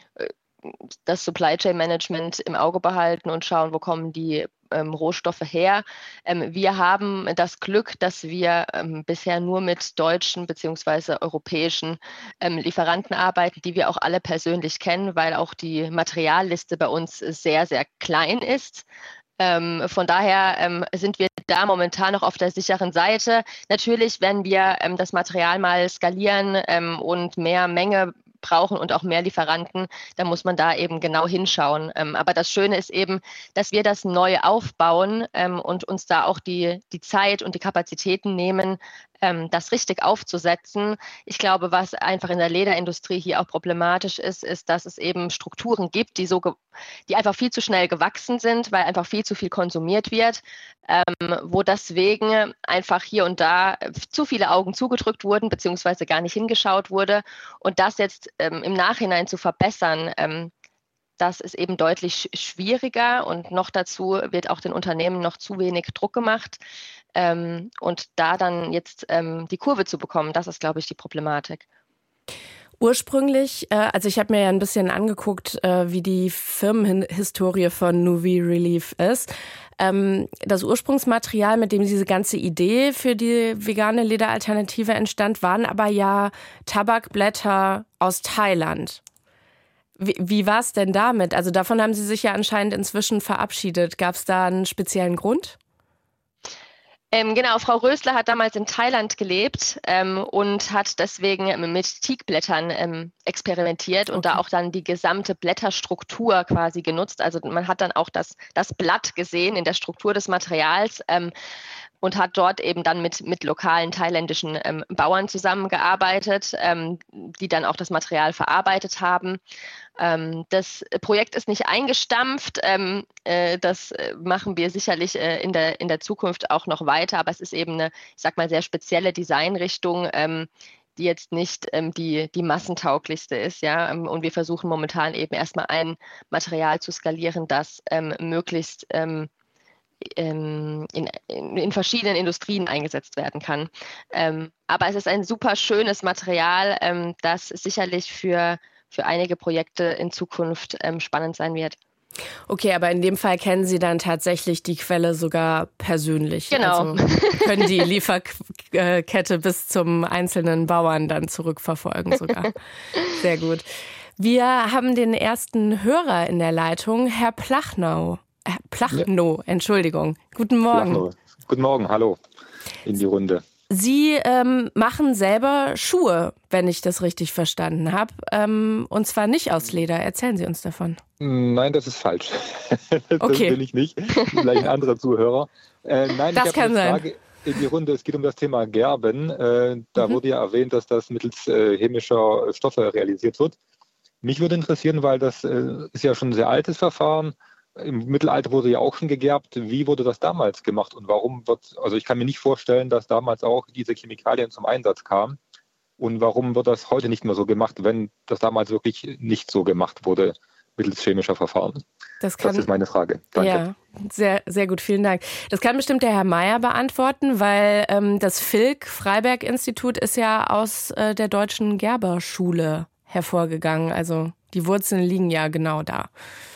das Supply Chain Management im Auge behalten und schauen, wo kommen die Rohstoffe her. Wir haben das Glück, dass wir bisher nur mit deutschen bzw. europäischen Lieferanten arbeiten, die wir auch alle persönlich kennen, weil auch die Materialliste bei uns sehr, sehr klein ist. Von daher sind wir da momentan noch auf der sicheren Seite. Natürlich, wenn wir das Material mal skalieren und mehr Menge brauchen und auch mehr Lieferanten, dann muss man da eben genau hinschauen. Aber das Schöne ist eben, dass wir das neu aufbauen und uns da auch die Zeit und die Kapazitäten nehmen, das richtig aufzusetzen. Ich glaube, was einfach in der Lederindustrie hier auch problematisch ist, ist, dass es eben Strukturen gibt, die einfach viel zu schnell gewachsen sind, weil einfach viel zu viel konsumiert wird, wo deswegen einfach hier und da zu viele Augen zugedrückt wurden, beziehungsweise gar nicht hingeschaut wurde. Und das jetzt im Nachhinein zu verbessern, das ist eben deutlich schwieriger und noch dazu wird auch den Unternehmen noch zu wenig Druck gemacht. Und da dann jetzt die Kurve zu bekommen, das ist, glaube ich, die Problematik. Ursprünglich, also ich habe mir ja ein bisschen angeguckt, wie die Firmenhistorie von Nuvi Relief ist. Das Ursprungsmaterial, mit dem diese ganze Idee für die vegane Lederalternative entstand, waren aber ja Tabakblätter aus Thailand. Wie war es denn damit? Also davon haben Sie sich ja anscheinend inzwischen verabschiedet. Gab es da einen speziellen Grund? Genau, Frau Rösler hat damals in Thailand gelebt und hat deswegen mit Teakblättern experimentiert und da auch dann die gesamte Blätterstruktur quasi genutzt. Also man hat dann auch das Blatt gesehen in der Struktur des Materials und hat dort eben dann mit lokalen thailändischen Bauern zusammengearbeitet, die dann auch das Material verarbeitet haben. Das Projekt ist nicht eingestampft, das machen wir sicherlich in der Zukunft auch noch weiter, aber es ist eben eine, ich sag mal, sehr spezielle Designrichtung, die jetzt nicht die massentauglichste ist, ja. Und wir versuchen momentan eben erstmal ein Material zu skalieren, das möglichst in verschiedenen Industrien eingesetzt werden kann. Aber es ist ein super schönes Material, das sicherlich für einige Projekte in Zukunft spannend sein wird. Okay, aber in dem Fall kennen Sie dann tatsächlich die Quelle sogar persönlich. Genau. Also können die Lieferkette bis zum einzelnen Bauern dann zurückverfolgen sogar. Sehr gut. Wir haben den ersten Hörer in der Leitung, Herr Plachnow. Entschuldigung. Guten Morgen. Plachnow. Guten Morgen, hallo in die Runde. Sie machen selber Schuhe, wenn ich das richtig verstanden habe. Und zwar nicht aus Leder. Erzählen Sie uns davon. Nein, das ist falsch. Das Okay. bin ich nicht. Vielleicht ein anderer Zuhörer. Nein, das ich kann habe eine sein. Frage in die Runde. Es geht um das Thema Gerben. Da wurde ja erwähnt, dass das mittels chemischer Stoffe realisiert wird. Mich würde interessieren, weil das ist ja schon ein sehr altes Verfahren. Im Mittelalter wurde ja auch schon gegerbt. Wie wurde das damals gemacht und warum also ich kann mir nicht vorstellen, dass damals auch diese Chemikalien zum Einsatz kamen. Und warum wird das heute nicht mehr so gemacht, wenn das damals wirklich nicht so gemacht wurde mittels chemischer Verfahren? Das ist meine Frage. Danke. Ja, sehr, sehr gut, vielen Dank. Das kann bestimmt der Herr Mayer beantworten, weil das Freiberg-Institut ist ja aus der Deutschen Gerberschule hervorgegangen. Also die Wurzeln liegen ja genau da.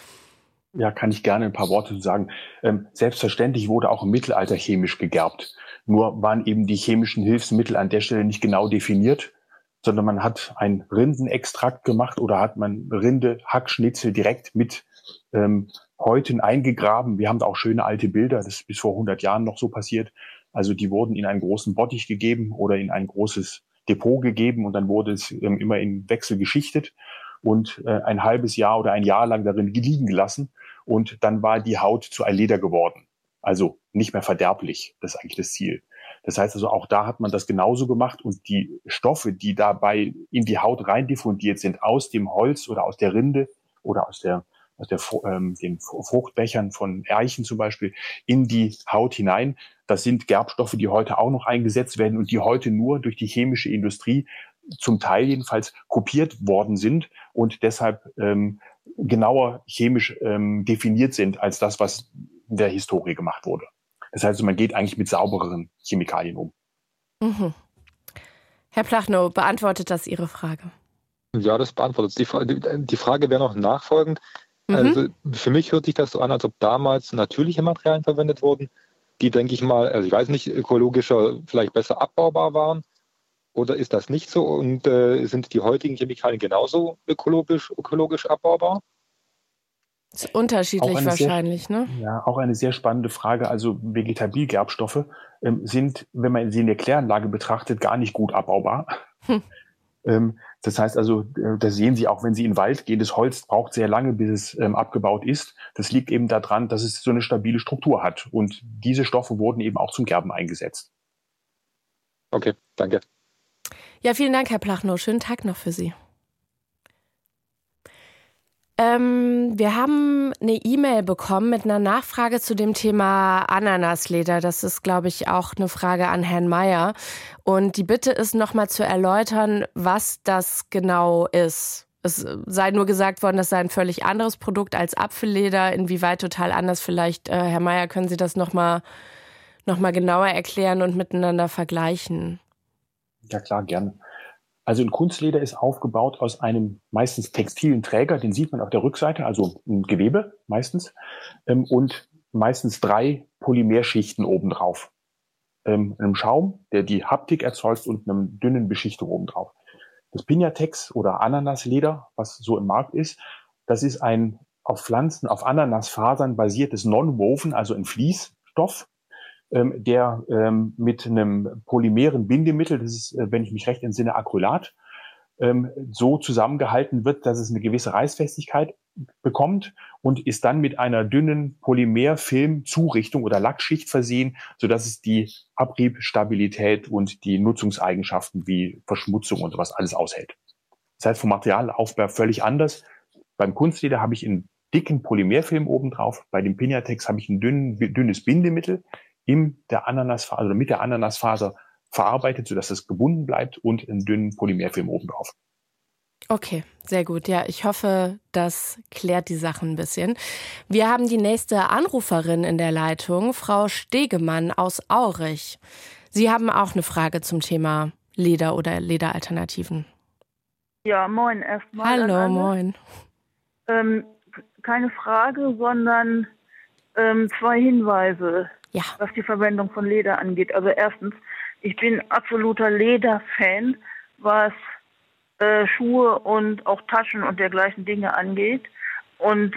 Ja, kann ich gerne ein paar Worte zu sagen. Selbstverständlich wurde auch im Mittelalter chemisch gegerbt. Nur waren eben die chemischen Hilfsmittel an der Stelle nicht genau definiert, sondern man hat einen Rindenextrakt gemacht oder hat man Rinde-Hackschnitzel direkt mit Häuten eingegraben. Wir haben da auch schöne alte Bilder, das ist bis vor 100 Jahren noch so passiert. Also die wurden in einen großen Bottich gegeben oder in ein großes Depot gegeben und dann wurde es immer in Wechsel geschichtet und ein halbes Jahr oder ein Jahr lang darin liegen gelassen. Und dann war die Haut zu ein Leder geworden. Also nicht mehr verderblich. Das ist eigentlich das Ziel. Das heißt also, auch da hat man das genauso gemacht. Und die Stoffe, die dabei in die Haut rein diffundiert sind, aus dem Holz oder aus der Rinde oder aus den Fruchtbechern von Eichen zum Beispiel, in die Haut hinein, das sind Gerbstoffe, die heute auch noch eingesetzt werden und die heute nur durch die chemische Industrie zum Teil jedenfalls kopiert worden sind und deshalb genauer chemisch definiert sind als das, was in der Historie gemacht wurde. Das heißt, man geht eigentlich mit saubereren Chemikalien um. Mhm. Herr Plachnow, beantwortet das Ihre Frage? Ja, das beantwortet es. Die Frage wäre noch nachfolgend. Also für mich hört sich das so an, als ob damals natürliche Materialien verwendet wurden, die, denke ich mal, also ich weiß nicht, ökologischer vielleicht besser abbaubar waren. Oder ist das nicht so? Und sind die heutigen Chemikalien genauso ökologisch abbaubar? Das ist unterschiedlich wahrscheinlich, ne? Ja, auch eine sehr spannende Frage. Also Vegetabilgerbstoffe sind, wenn man sie in der Kläranlage betrachtet, gar nicht gut abbaubar. Das heißt also, das sehen Sie auch, wenn Sie in den Wald gehen. Das Holz braucht sehr lange, bis es abgebaut ist. Das liegt eben daran, dass es so eine stabile Struktur hat. Und diese Stoffe wurden eben auch zum Gerben eingesetzt. Okay, danke. Ja, vielen Dank, Herr Plachnow. Schönen Tag noch für Sie. Wir haben eine E-Mail bekommen mit einer Nachfrage zu dem Thema Ananasleder. Das ist, glaube ich, auch eine Frage an Herrn Mayer. Und die Bitte ist, nochmal zu erläutern, was das genau ist. Es sei nur gesagt worden, das sei ein völlig anderes Produkt als Apfelleder. Inwieweit total anders vielleicht. Herr Mayer, können Sie das noch mal genauer erklären und miteinander vergleichen? Ja, klar, gerne. Also ein Kunstleder ist aufgebaut aus einem meistens textilen Träger, den sieht man auf der Rückseite, also ein Gewebe meistens, und meistens 3 Polymerschichten obendrauf. Einem Schaum, der die Haptik erzeugt, und einem dünnen Beschichtung obendrauf. Das Pinatex oder Ananasleder, was so im Markt ist, das ist ein auf Pflanzen, auf Ananasfasern basiertes Non-Woven, also ein Fließstoff, der mit einem polymeren Bindemittel, das ist, wenn ich mich recht entsinne, Acrylat, so zusammengehalten wird, dass es eine gewisse Reißfestigkeit bekommt und ist dann mit einer dünnen Polymerfilm-Zurichtung oder Lackschicht versehen, sodass es die Abriebstabilität und die Nutzungseigenschaften wie Verschmutzung und sowas alles aushält. Das heißt, vom Materialaufbau völlig anders. Beim Kunstleder habe ich einen dicken Polymerfilm obendrauf, bei dem Pinatex habe ich ein dünnes Bindemittel mit der Ananasfaser verarbeitet, sodass es gebunden bleibt, und einen dünnen Polymerfilm obendrauf. Okay, sehr gut. Ja, ich hoffe, das klärt die Sachen ein bisschen. Wir haben die nächste Anruferin in der Leitung, Frau Stegemann aus Aurich. Sie haben auch eine Frage zum Thema Leder oder Lederalternativen. Ja, moin erstmal. Hallo, moin. Keine Frage, sondern 2 Hinweise, ja, was die Verwendung von Leder angeht. Also erstens, ich bin absoluter Lederfan, was Schuhe und auch Taschen und dergleichen Dinge angeht. Und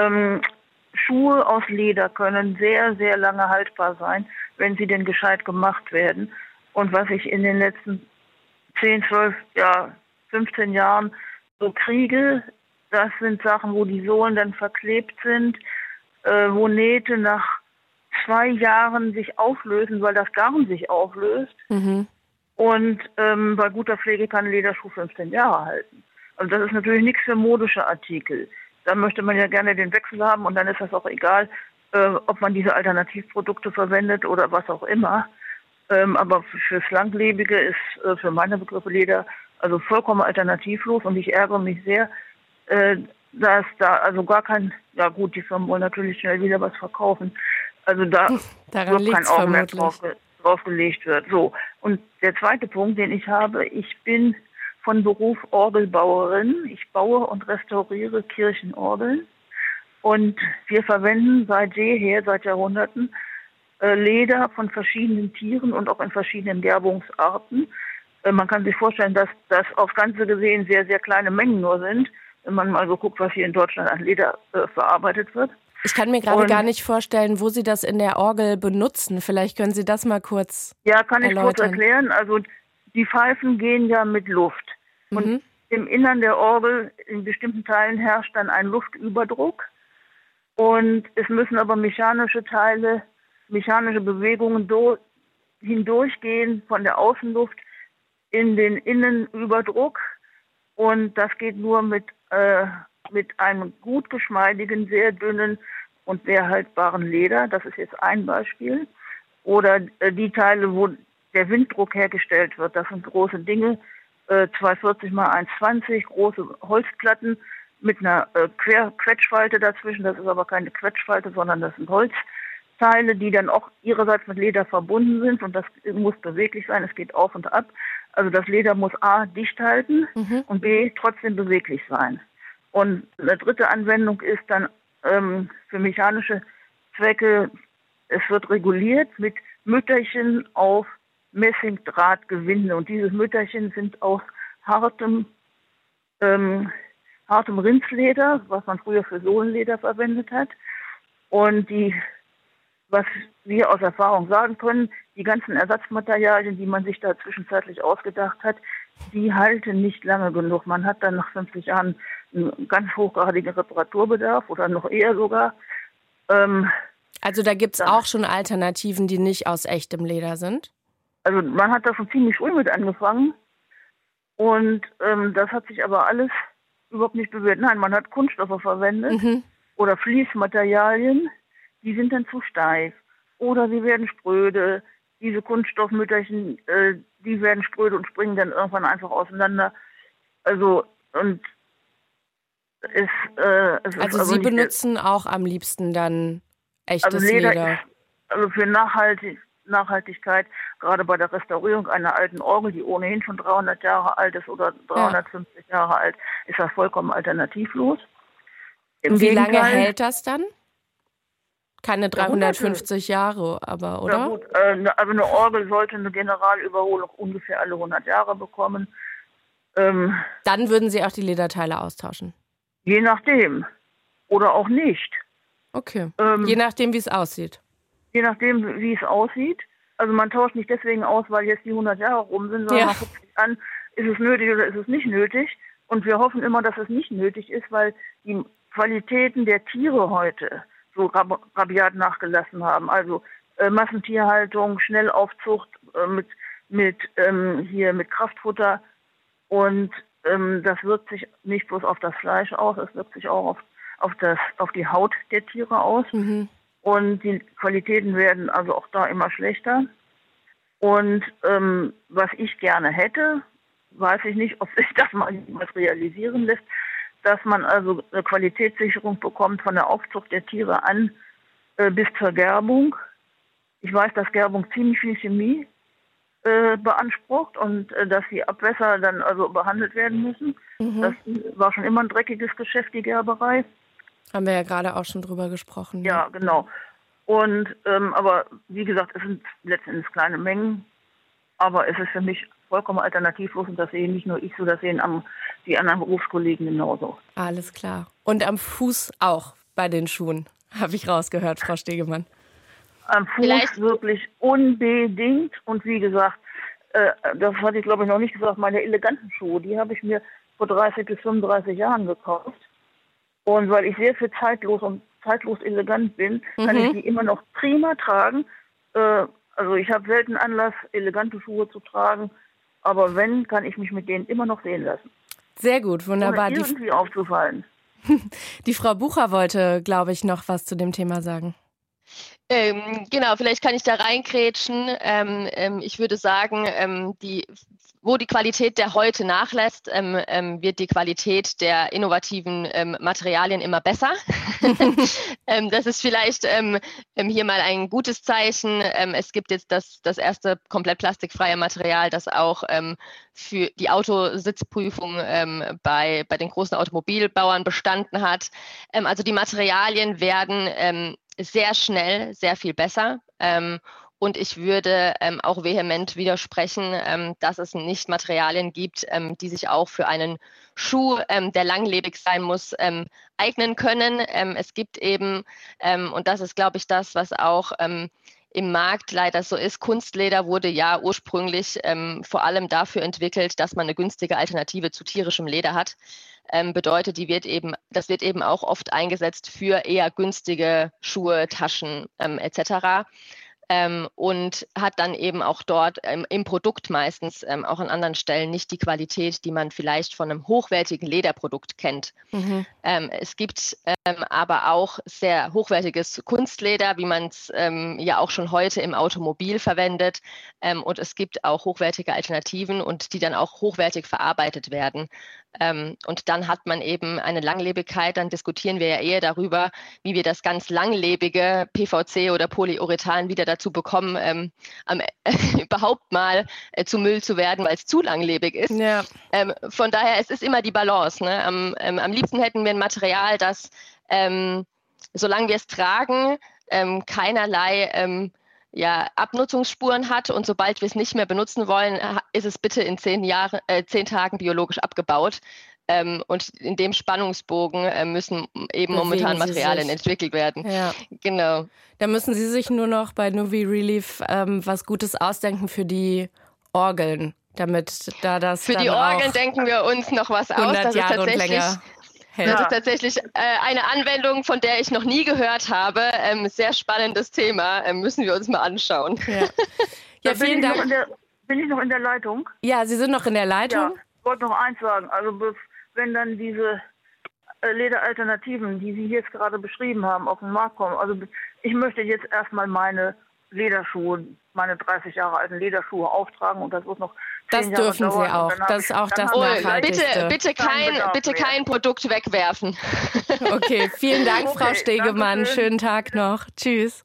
Schuhe aus Leder können sehr, sehr lange haltbar sein, wenn sie denn gescheit gemacht werden. Und was ich in den letzten 10, 12, 15 Jahren so kriege, das sind Sachen, wo die Sohlen dann verklebt sind, wo Nähte nach 2 Jahren sich auflösen, weil das Garn sich auflöst. Mhm. Und bei guter Pflege kann ein Lederschuh 15 Jahre halten. Also das ist natürlich nichts für modische Artikel. Da möchte man ja gerne den Wechsel haben und dann ist das auch egal, ob man diese Alternativprodukte verwendet oder was auch immer. Aber fürs Langlebige ist für meine Begriffe Leder also vollkommen alternativlos und ich ärgere mich sehr, dass da also gar kein, ja gut, die Firmen wollen natürlich schnell wieder was verkaufen, also da Daran wird kein liegt's Augenmerk vermutlich. drauf gelegt wird. So, und der zweite Punkt, den ich habe, ich bin von Beruf Orgelbauerin. Ich baue und restauriere Kirchenorgeln. Und wir verwenden seit jeher, seit Jahrhunderten, Leder von verschiedenen Tieren und auch in verschiedenen Gerbungsarten. Man kann sich vorstellen, dass das aufs Ganze gesehen sehr, sehr kleine Mengen nur sind, wenn man mal so guckt, was hier in Deutschland an Leder verarbeitet wird. Ich kann mir gerade gar nicht vorstellen, wo Sie das in der Orgel benutzen. Vielleicht können Sie das mal kurz Ja, kann ich kurz erläutern. erklären. Also die Pfeifen gehen ja mit Luft. Und im Innern der Orgel in bestimmten Teilen herrscht dann ein Luftüberdruck. Und es müssen aber mechanische Teile, mechanische Bewegungen hindurchgehen von der Außenluft in den Innenüberdruck. Und das geht nur mit einem gut geschmeidigen, sehr dünnen und sehr haltbaren Leder. Das ist jetzt ein Beispiel. Oder die Teile, wo der Winddruck hergestellt wird. Das sind große Dinge, 240 x 1,20, große Holzplatten mit einer Quetschfalte dazwischen. Das ist aber keine Quetschfalte, sondern das sind Holzteile, die dann auch ihrerseits mit Leder verbunden sind. Und das muss beweglich sein, es geht auf und ab. Also das Leder muss A, dicht halten und B, trotzdem beweglich sein. Und eine dritte Anwendung ist dann für mechanische Zwecke, es wird reguliert mit Mütterchen auf Messingdrahtgewinde. Und diese Mütterchen sind aus hartem Rindsleder, was man früher für Sohlenleder verwendet hat. Und was wir aus Erfahrung sagen können, die ganzen Ersatzmaterialien, die man sich da zwischenzeitlich ausgedacht hat, die halten nicht lange genug. Man hat dann nach 50 Jahren einen ganz hochgradigen Reparaturbedarf oder noch eher sogar. Also da gibt es auch schon Alternativen, die nicht aus echtem Leder sind? Also man hat da schon ziemlich früh mit angefangen und das hat sich aber alles überhaupt nicht bewährt. Nein, man hat Kunststoffe verwendet oder Fließmaterialien, die sind dann zu steif oder sie werden spröde. Diese Kunststoffmütterchen, die werden spröde und springen dann irgendwann einfach auseinander. Also und es also ist Sie benutzen auch am liebsten dann echtes also Leder. Leder. Also für Nachhaltigkeit, gerade bei der Restaurierung einer alten Orgel, die ohnehin schon 300 Jahre alt ist oder 350 Jahre alt, ist das vollkommen alternativlos. Und wie lange hält das dann? Keine 350 Jahre, aber, oder? Ja, gut, also eine Orgel sollte eine Generalüberholung ungefähr alle 100 Jahre bekommen. Dann würden Sie auch die Lederteile austauschen? Je nachdem. Oder auch nicht. Okay. Je nachdem, wie es aussieht. Je nachdem, wie es aussieht. Also man tauscht nicht deswegen aus, weil jetzt die 100 Jahre rum sind, sondern man guckt sich an, ist es nötig oder ist es nicht nötig. Und wir hoffen immer, dass es nicht nötig ist, weil die Qualitäten der Tiere heute so rabiat nachgelassen haben. Also Massentierhaltung, Schnellaufzucht mit Kraftfutter. Und das wirkt sich nicht bloß auf das Fleisch aus, es wirkt sich auch auf die Haut der Tiere aus. Und die Qualitäten werden also auch da immer schlechter. Und was ich gerne hätte, weiß ich nicht, ob sich das mal realisieren lässt, dass man also eine Qualitätssicherung bekommt von der Aufzucht der Tiere an bis zur Gerbung. Ich weiß, dass Gerbung ziemlich viel Chemie beansprucht und dass die Abwässer dann also behandelt werden müssen. Das war schon immer ein dreckiges Geschäft, die Gerberei. Haben wir ja gerade auch schon drüber gesprochen. Ja, genau. Und aber wie gesagt, es sind letztendlich kleine Mengen, aber es ist für mich vollkommen alternativlos und das sehen nicht nur ich so, das sehen die anderen Berufskollegen genauso. Alles klar. Und am Fuß auch bei den Schuhen, habe ich rausgehört, Frau Stegemann. Am Fuß vielleicht wirklich unbedingt und wie gesagt, das hatte ich glaube ich noch nicht gesagt, meine eleganten Schuhe, die habe ich mir vor 30 bis 35 Jahren gekauft. Und weil ich sehr viel zeitlos elegant bin, kann ich die immer noch prima tragen. Also ich habe selten Anlass, elegante Schuhe zu tragen, aber wenn, kann ich mich mit denen immer noch sehen lassen. Sehr gut, wunderbar. Ohne irgendwie aufzufallen. Die Frau Bucher wollte, glaube ich, noch was zu dem Thema sagen. Genau, vielleicht kann ich da reinkrätschen. Ich würde sagen, wo die Qualität der heute nachlässt, wird die Qualität der innovativen Materialien immer besser. Das ist vielleicht hier mal ein gutes Zeichen. Es gibt jetzt das erste komplett plastikfreie Material, das auch für die Autositzprüfung bei den großen Automobilbauern bestanden hat. Also die Materialien werden sehr schnell, sehr viel besser. Und ich würde auch vehement widersprechen, dass es nicht Materialien gibt, die sich auch für einen Schuh, der langlebig sein muss, eignen können. Es gibt eben, und das ist, glaube ich, das, was auch im Markt leider so ist, Kunstleder wurde ja ursprünglich vor allem dafür entwickelt, dass man eine günstige Alternative zu tierischem Leder hat. Bedeutet, das wird eben auch oft eingesetzt für eher günstige Schuhe, Taschen etc. Und hat dann eben auch dort im Produkt meistens auch an anderen Stellen nicht die Qualität, die man vielleicht von einem hochwertigen Lederprodukt kennt. Es gibt aber auch sehr hochwertiges Kunstleder, wie man es ja auch schon heute im Automobil verwendet. Und es gibt auch hochwertige Alternativen und die dann auch hochwertig verarbeitet werden. Und dann hat man eben eine Langlebigkeit, dann diskutieren wir ja eher darüber, wie wir das ganz langlebige PVC oder Polyurethan wieder dazu bekommen, überhaupt mal zu Müll zu werden, weil es zu langlebig ist. Ja. Von daher, es ist immer die Balance. Ne? Am liebsten hätten wir ein Material, das, solange wir es tragen, keinerlei Abnutzungsspuren hat und sobald wir es nicht mehr benutzen wollen, ist es bitte in 10 Tagen biologisch abgebaut. Und in dem Spannungsbogen müssen eben momentan Materialien entwickelt werden. Ja. Genau. Da müssen Sie sich nur noch bei Nuvi Relief was Gutes ausdenken für die Orgeln, damit da das für dann die Orgeln denken wir uns noch was aus. 100 Jahre und länger. Das ist tatsächlich eine Anwendung, von der ich noch nie gehört habe. Sehr spannendes Thema, müssen wir uns mal anschauen. Ja, vielen Dank. Bin ich noch in der Leitung? Ja, Sie sind noch in der Leitung. Ja, ich wollte noch eins sagen. Also wenn dann diese Lederalternativen, die Sie jetzt gerade beschrieben haben, auf den Markt kommen, also ich möchte jetzt erstmal meine Lederschuhe, meine 30 Jahre alten Lederschuhe auftragen und das wird noch 10 Jahre dürfen dauern. Sie auch. Das ist auch das Nachhaltigste. Bitte kein Produkt wegwerfen. Okay, vielen Dank, Frau Stegemann. Schönen Tag noch. Tschüss.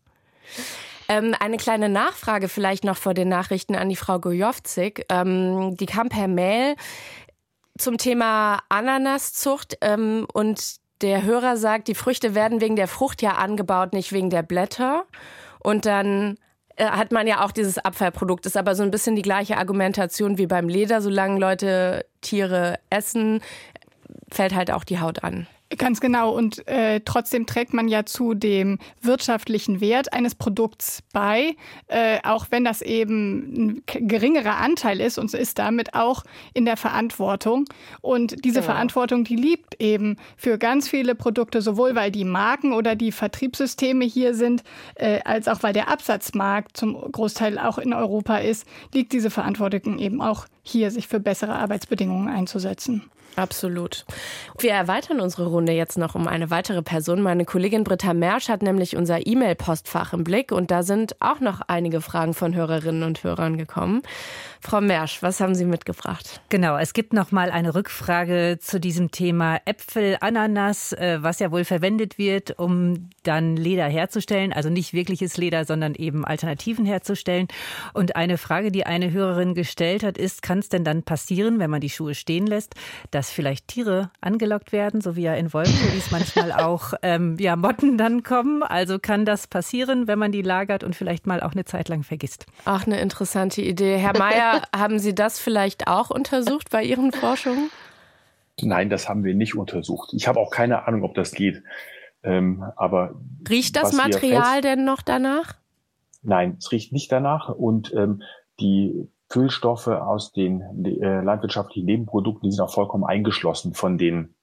Eine kleine Nachfrage vielleicht noch vor den Nachrichten an die Frau Gojowczyk. Die kam per Mail zum Thema Ananaszucht und der Hörer sagt, die Früchte werden wegen der Frucht ja angebaut, nicht wegen der Blätter. Und dann hat man ja auch dieses Abfallprodukt. Ist aber so ein bisschen die gleiche Argumentation wie beim Leder. Solange Leute Tiere essen, fällt halt auch die Haut an. Ganz genau. Und trotzdem trägt man ja zu dem wirtschaftlichen Wert eines Produkts bei, auch wenn das eben ein geringerer Anteil ist und ist damit auch in der Verantwortung. Und diese Verantwortung, die liegt eben für ganz viele Produkte, sowohl weil die Marken oder die Vertriebssysteme hier sind, als auch weil der Absatzmarkt zum Großteil auch in Europa ist, liegt diese Verantwortung eben auch hier, sich für bessere Arbeitsbedingungen einzusetzen. Absolut. Wir erweitern unsere Runde jetzt noch um eine weitere Person. Meine Kollegin Britta Mersch hat nämlich unser E-Mail-Postfach im Blick und da sind auch noch einige Fragen von Hörerinnen und Hörern gekommen. Frau Mersch, was haben Sie mitgebracht? Genau, es gibt noch mal eine Rückfrage zu diesem Thema Äpfel, Ananas, was ja wohl verwendet wird, um dann Leder herzustellen. Also nicht wirkliches Leder, sondern eben Alternativen herzustellen. Und eine Frage, die eine Hörerin gestellt hat, ist, kann es denn dann passieren, wenn man die Schuhe stehen lässt, dass dass vielleicht Tiere angelockt werden, so wie ja in Wolkenkulis manchmal auch Motten dann kommen. Also kann das passieren, wenn man die lagert und vielleicht mal auch eine Zeit lang vergisst. Ach, eine interessante Idee. Herr Meyer, haben Sie das vielleicht auch untersucht bei Ihren Forschungen? Nein, das haben wir nicht untersucht. Ich habe auch keine Ahnung, ob das geht. Aber riecht das Material denn noch danach? Nein, es riecht nicht danach. Und die Füllstoffe aus den landwirtschaftlichen Nebenprodukten, die sind auch vollkommen eingeschlossen von den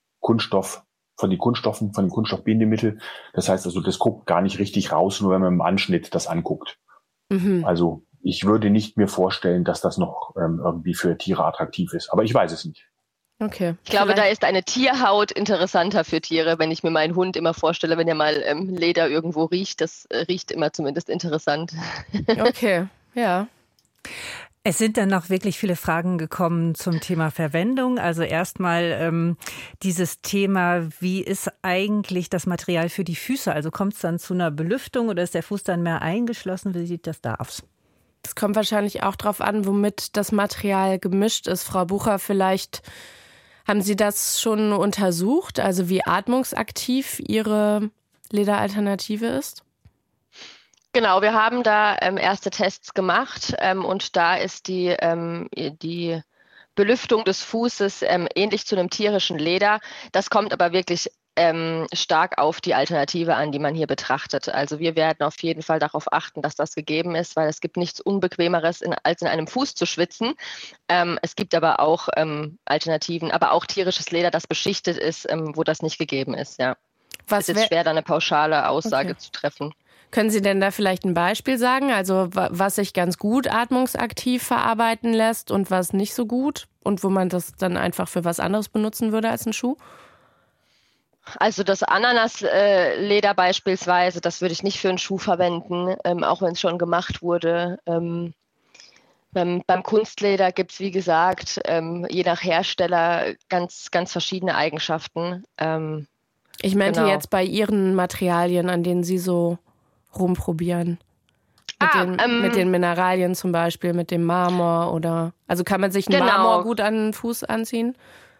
Kunststoffbindemitteln. Das heißt also, das guckt gar nicht richtig raus, nur wenn man im Anschnitt das anguckt. Mhm. Also ich würde nicht mir vorstellen, dass das noch irgendwie für Tiere attraktiv ist. Aber ich weiß es nicht. Okay. Ich glaube, da ist eine Tierhaut interessanter für Tiere, wenn ich mir meinen Hund immer vorstelle, wenn er mal Leder irgendwo riecht. Das riecht immer zumindest interessant. Okay, ja. Es sind dann noch wirklich viele Fragen gekommen zum Thema Verwendung. Also erstmal dieses Thema, wie ist eigentlich das Material für die Füße? Also kommt es dann zu einer Belüftung oder ist der Fuß dann mehr eingeschlossen? Wie sieht das da aus? Es kommt wahrscheinlich auch darauf an, womit das Material gemischt ist. Frau Bucher, vielleicht haben Sie das schon untersucht? Also wie atmungsaktiv Ihre Lederalternative ist? Genau, wir haben da erste Tests gemacht und da ist die Belüftung des Fußes ähnlich zu einem tierischen Leder. Das kommt aber wirklich stark auf die Alternative an, die man hier betrachtet. Also wir werden auf jeden Fall darauf achten, dass das gegeben ist, weil es gibt nichts Unbequemeres, als in einem Fuß zu schwitzen. Es gibt aber auch Alternativen, aber auch tierisches Leder, das beschichtet ist, wo das nicht gegeben ist. Ja. Es ist schwer, da eine pauschale Aussage zu treffen. Können Sie denn da vielleicht ein Beispiel sagen? Also was sich ganz gut atmungsaktiv verarbeiten lässt und was nicht so gut und wo man das dann einfach für was anderes benutzen würde als einen Schuh? Also das Ananasleder beispielsweise, das würde ich nicht für einen Schuh verwenden, auch wenn es schon gemacht wurde. Beim Kunstleder gibt es, wie gesagt, je nach Hersteller ganz, ganz verschiedene Eigenschaften. Ich meinte jetzt bei Ihren Materialien, an denen Sie so rumprobieren. Mit den Mineralien zum Beispiel, mit dem Marmor oder... Also kann man sich einen Marmor gut an den Fuß anziehen?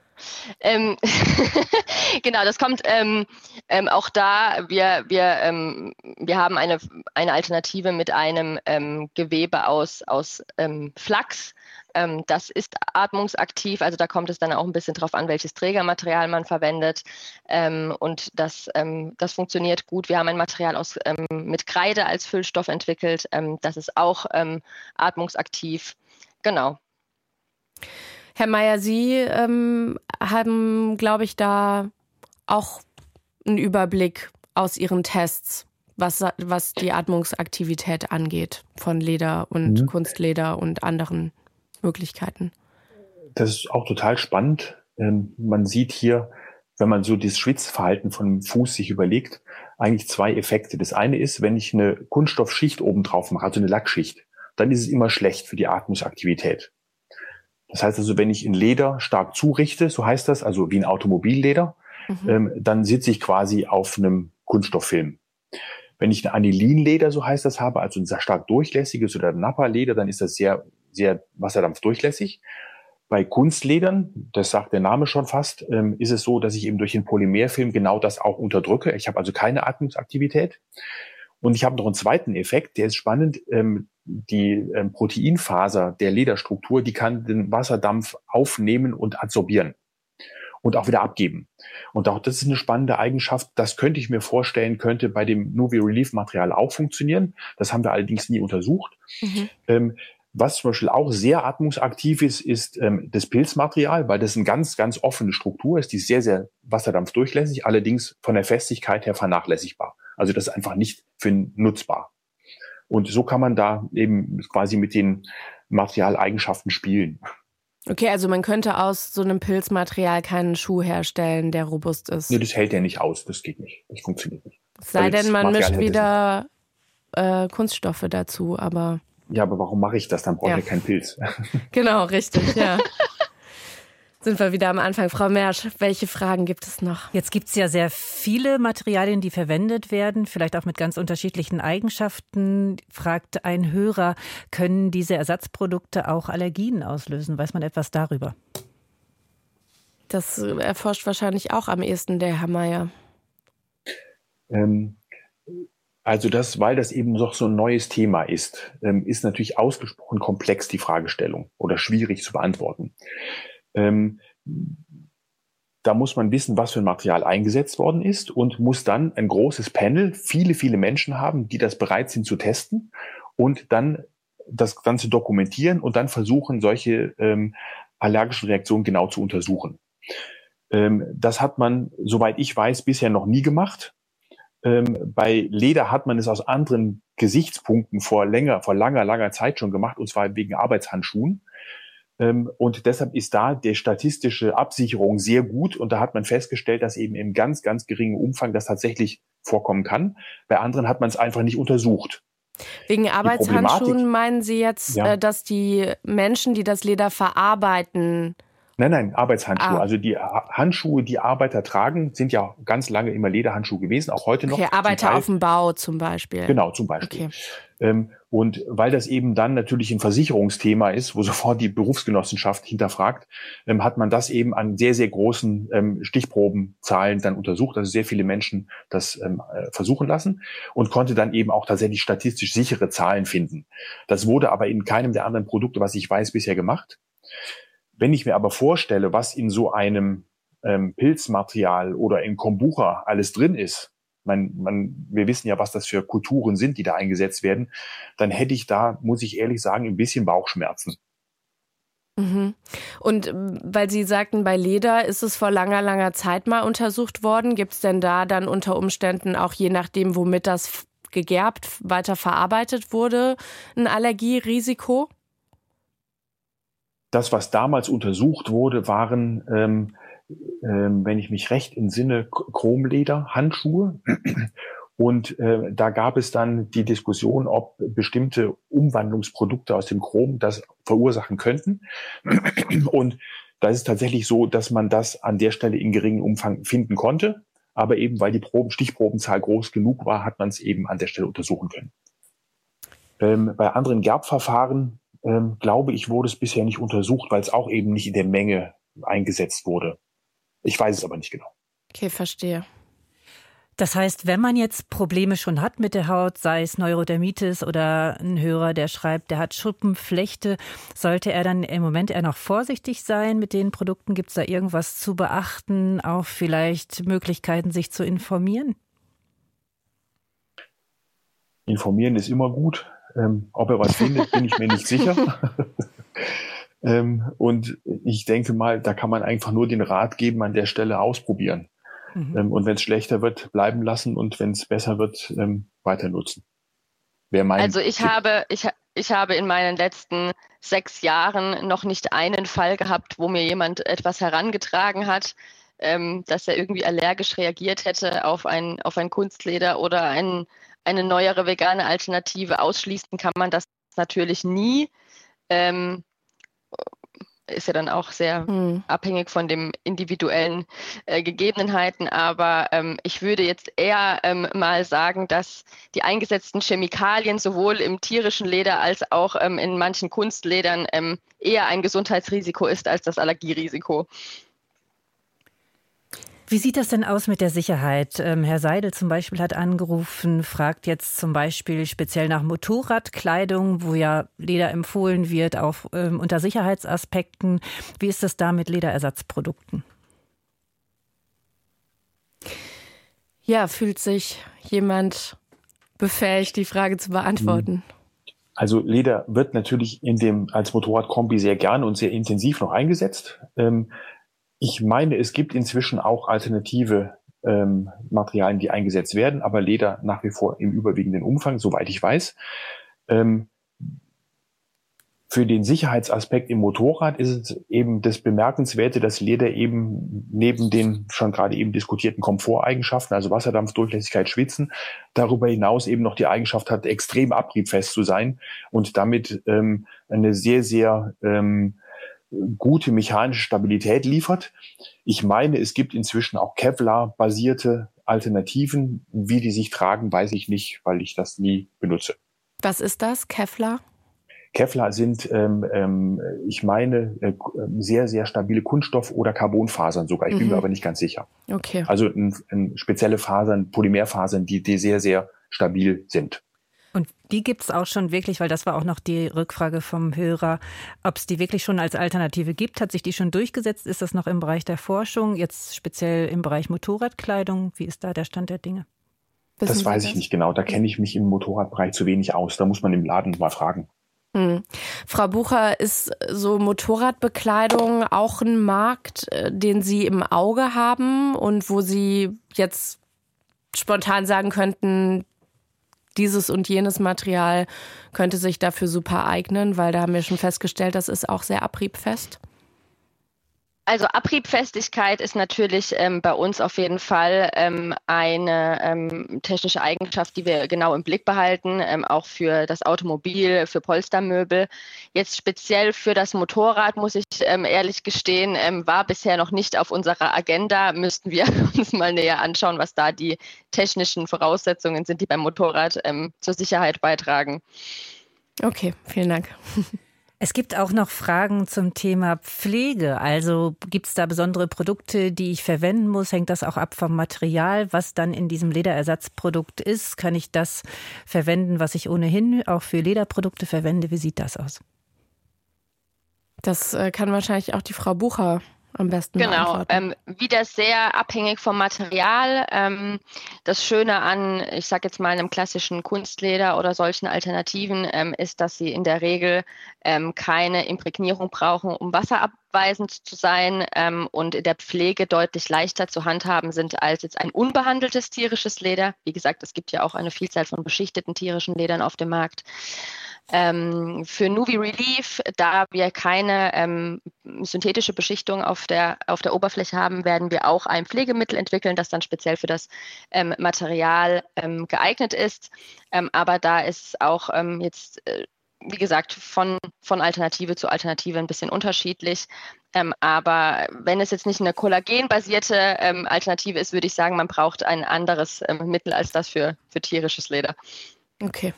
Genau, das kommt auch da. Wir haben eine Alternative mit einem Gewebe aus Flachs. Das ist atmungsaktiv, also da kommt es dann auch ein bisschen drauf an, welches Trägermaterial man verwendet. Und das funktioniert gut. Wir haben ein Material mit Kreide als Füllstoff entwickelt. Das ist auch atmungsaktiv. Genau. Herr Meyer, Sie haben, glaube ich, da auch einen Überblick aus Ihren Tests, was die Atmungsaktivität angeht von Leder und Kunstleder und anderen Möglichkeiten. Das ist auch total spannend. Man sieht hier, wenn man so das Schwitzverhalten von dem Fuß sich überlegt, eigentlich zwei Effekte. Das eine ist, wenn ich eine Kunststoffschicht oben drauf mache, also eine Lackschicht, dann ist es immer schlecht für die Atmungsaktivität. Das heißt also, wenn ich in Leder stark zurichte, so heißt das, also wie ein Automobilleder, dann sitze ich quasi auf einem Kunststofffilm. Wenn ich ein Anilinleder, so heißt das, habe, also ein sehr stark durchlässiges oder Nappa-Leder, dann ist das sehr, sehr wasserdampfdurchlässig. Bei Kunstledern, das sagt der Name schon fast, ist es so, dass ich eben durch den Polymerfilm genau das auch unterdrücke. Ich habe also keine Atmungsaktivität. Und ich habe noch einen zweiten Effekt, der ist spannend. Die Proteinfaser der Lederstruktur, die kann den Wasserdampf aufnehmen und adsorbieren und auch wieder abgeben. Und auch das ist eine spannende Eigenschaft. Das könnte ich mir vorstellen, könnte bei dem Nuvi Relief Material auch funktionieren. Das haben wir allerdings nie untersucht. Was zum Beispiel auch sehr atmungsaktiv ist, ist das Pilzmaterial, weil das eine ganz, ganz offene Struktur ist. Die ist sehr, sehr wasserdampfdurchlässig, allerdings von der Festigkeit her vernachlässigbar. Also das ist einfach nicht für nutzbar. Und so kann man da eben quasi mit den Materialeigenschaften spielen. Okay, also man könnte aus so einem Pilzmaterial keinen Schuh herstellen, der robust ist. Nee, das hält ja nicht aus. Das geht nicht. Das funktioniert nicht. Es sei denn, man mischt wieder Kunststoffe dazu, aber... Ja, aber warum mache ich das? Dann brauche ich ja keinen Pilz. Genau, richtig, ja. Sind wir wieder am Anfang. Frau Mersch, welche Fragen gibt es noch? Jetzt gibt es ja sehr viele Materialien, die verwendet werden, vielleicht auch mit ganz unterschiedlichen Eigenschaften. Fragt ein Hörer, können diese Ersatzprodukte auch Allergien auslösen? Weiß man etwas darüber? Das erforscht wahrscheinlich auch am ehesten der Herr Mayer. Also weil das eben noch so ein neues Thema ist natürlich ausgesprochen komplex, die Fragestellung, oder schwierig zu beantworten. Da muss man wissen, was für ein Material eingesetzt worden ist und muss dann ein großes Panel, viele Menschen haben, die das bereit sind zu testen und dann das Ganze dokumentieren und dann versuchen, solche allergischen Reaktionen genau zu untersuchen. Das hat man, soweit ich weiß, bisher noch nie gemacht. Bei Leder hat man es aus anderen Gesichtspunkten vor langer Zeit schon gemacht, und zwar wegen Arbeitshandschuhen. Und deshalb ist da die statistische Absicherung sehr gut. Und da hat man festgestellt, dass eben im ganz geringen Umfang das tatsächlich vorkommen kann. Bei anderen hat man es einfach nicht untersucht. Wegen Arbeitshandschuhen meinen Sie jetzt, dass die Menschen, die das Leder verarbeiten... Nein, Arbeitshandschuhe. Also die Handschuhe, die Arbeiter tragen, sind ja ganz lange immer Lederhandschuhe gewesen, auch heute noch. Okay, Arbeiter auf dem Bau zum Beispiel. Genau, zum Beispiel. Okay. Und weil das eben dann natürlich ein Versicherungsthema ist, wo sofort die Berufsgenossenschaft hinterfragt, hat man das eben an sehr großen Stichprobenzahlen dann untersucht, also sehr viele Menschen das versuchen lassen und konnte dann eben auch tatsächlich statistisch sichere Zahlen finden. Das wurde aber in keinem der anderen Produkte, was ich weiß, bisher gemacht. Wenn ich mir aber vorstelle, was in so einem Pilzmaterial oder in Kombucha alles drin ist, wir wissen ja, was das für Kulturen sind, die da eingesetzt werden, dann hätte ich da, muss ich ehrlich sagen, ein bisschen Bauchschmerzen. Mhm. Und weil Sie sagten, bei Leder ist es vor langer Zeit mal untersucht worden. Gibt es denn da dann unter Umständen auch, je nachdem, womit das gegerbt weiter verarbeitet wurde, ein Allergierisiko? Das, was damals untersucht wurde, waren, wenn ich mich recht entsinne, Chromleder-Handschuhe. Und da gab es dann die Diskussion, ob bestimmte Umwandlungsprodukte aus dem Chrom das verursachen könnten. Und da ist es tatsächlich so, dass man das an der Stelle in geringem Umfang finden konnte. Aber eben, weil die Stichprobenzahl groß genug war, hat man es eben an der Stelle untersuchen können. Bei anderen Gerbverfahren glaube ich, wurde es bisher nicht untersucht, weil es auch eben nicht in der Menge eingesetzt wurde. Ich weiß es aber nicht genau. Okay, verstehe. Das heißt, wenn man jetzt Probleme schon hat mit der Haut, sei es Neurodermitis oder ein Hörer, der schreibt, der hat Schuppenflechte, sollte er dann im Moment eher noch vorsichtig sein mit den Produkten? Gibt es da irgendwas zu beachten, auch vielleicht Möglichkeiten, sich zu informieren? Informieren ist immer gut. Ob er was findet, bin ich mir nicht sicher. Und ich denke mal, da kann man einfach nur den Rat geben, an der Stelle ausprobieren. Und wenn es schlechter wird, bleiben lassen, und wenn es besser wird, weiter nutzen. Also ich habe in meinen letzten 6 Jahren noch nicht einen Fall gehabt, wo mir jemand etwas herangetragen hat, dass er irgendwie allergisch reagiert hätte auf ein Kunstleder oder eine neuere vegane Alternative. Ausschließen kann man das natürlich nie. Ist ja dann auch sehr abhängig von den individuellen Gegebenheiten. Aber ich würde jetzt eher mal sagen, dass die eingesetzten Chemikalien sowohl im tierischen Leder als auch in manchen Kunstledern eher ein Gesundheitsrisiko ist als das Allergierisiko. Wie sieht das denn aus mit der Sicherheit? Herr Seidel zum Beispiel hat angerufen, fragt jetzt zum Beispiel speziell nach Motorradkleidung, wo ja Leder empfohlen wird, auch unter Sicherheitsaspekten. Wie ist das da mit Lederersatzprodukten? Ja, fühlt sich jemand befähigt, die Frage zu beantworten? Also Leder wird natürlich als Motorradkombi sehr gern und sehr intensiv noch eingesetzt. Ich meine, es gibt inzwischen auch alternative Materialien, die eingesetzt werden, aber Leder nach wie vor im überwiegenden Umfang, soweit ich weiß. Für den Sicherheitsaspekt im Motorrad ist es eben das Bemerkenswerte, dass Leder eben neben den schon gerade eben diskutierten Komforteigenschaften, also Wasserdampf, Durchlässigkeit, Schwitzen, darüber hinaus eben noch die Eigenschaft hat, extrem abriebfest zu sein und damit eine sehr gute mechanische Stabilität liefert. Ich meine, es gibt inzwischen auch Kevlar-basierte Alternativen. Wie die sich tragen, weiß ich nicht, weil ich das nie benutze. Was ist das, Kevlar? Kevlar sind, ich meine, sehr, sehr stabile Kunststoff- oder Carbonfasern sogar. Ich bin mir aber nicht ganz sicher. Okay. Also spezielle Fasern, Polymerfasern, die sehr, sehr stabil sind. Und die gibt es auch schon wirklich, weil das war auch noch die Rückfrage vom Hörer, ob es die wirklich schon als Alternative gibt. Hat sich die schon durchgesetzt? Ist das noch im Bereich der Forschung, jetzt speziell im Bereich Motorradkleidung? Wie ist da der Stand der Dinge? Das weiß ich nicht genau. Da kenne ich mich im Motorradbereich zu wenig aus. Da muss man im Laden mal fragen. Frau Bucher, ist so Motorradbekleidung auch ein Markt, den Sie im Auge haben und wo Sie jetzt spontan sagen könnten, dieses und jenes Material könnte sich dafür super eignen, weil da haben wir schon festgestellt, das ist auch sehr abriebfest? Also Abriebfestigkeit ist natürlich bei uns auf jeden Fall eine technische Eigenschaft, die wir genau im Blick behalten, auch für das Automobil, für Polstermöbel. Jetzt speziell für das Motorrad, muss ich ehrlich gestehen, war bisher noch nicht auf unserer Agenda. Müssten wir uns mal näher anschauen, was da die technischen Voraussetzungen sind, die beim Motorrad zur Sicherheit beitragen. Okay, vielen Dank. Es gibt auch noch Fragen zum Thema Pflege. Also gibt es da besondere Produkte, die ich verwenden muss? Hängt das auch ab vom Material, was dann in diesem Lederersatzprodukt ist? Kann ich das verwenden, was ich ohnehin auch für Lederprodukte verwende? Wie sieht das aus? Das kann wahrscheinlich auch die Frau Bucher am besten beantworten. Wieder sehr abhängig vom Material. Das Schöne an, ich sage jetzt mal, einem klassischen Kunstleder oder solchen Alternativen ist, dass sie in der Regel keine Imprägnierung brauchen, um wasserabweisend zu sein und in der Pflege deutlich leichter zu handhaben sind als jetzt ein unbehandeltes tierisches Leder. Wie gesagt, es gibt ja auch eine Vielzahl von beschichteten tierischen Ledern auf dem Markt. Für Nuvi Relief, da wir keine synthetische Beschichtung auf der Oberfläche haben, werden wir auch ein Pflegemittel entwickeln, das dann speziell für das Material geeignet ist. Aber da ist auch jetzt, wie gesagt, von Alternative zu Alternative ein bisschen unterschiedlich. Aber wenn es jetzt nicht eine kollagenbasierte Alternative ist, würde ich sagen, man braucht ein anderes Mittel als das für tierisches Leder. Okay.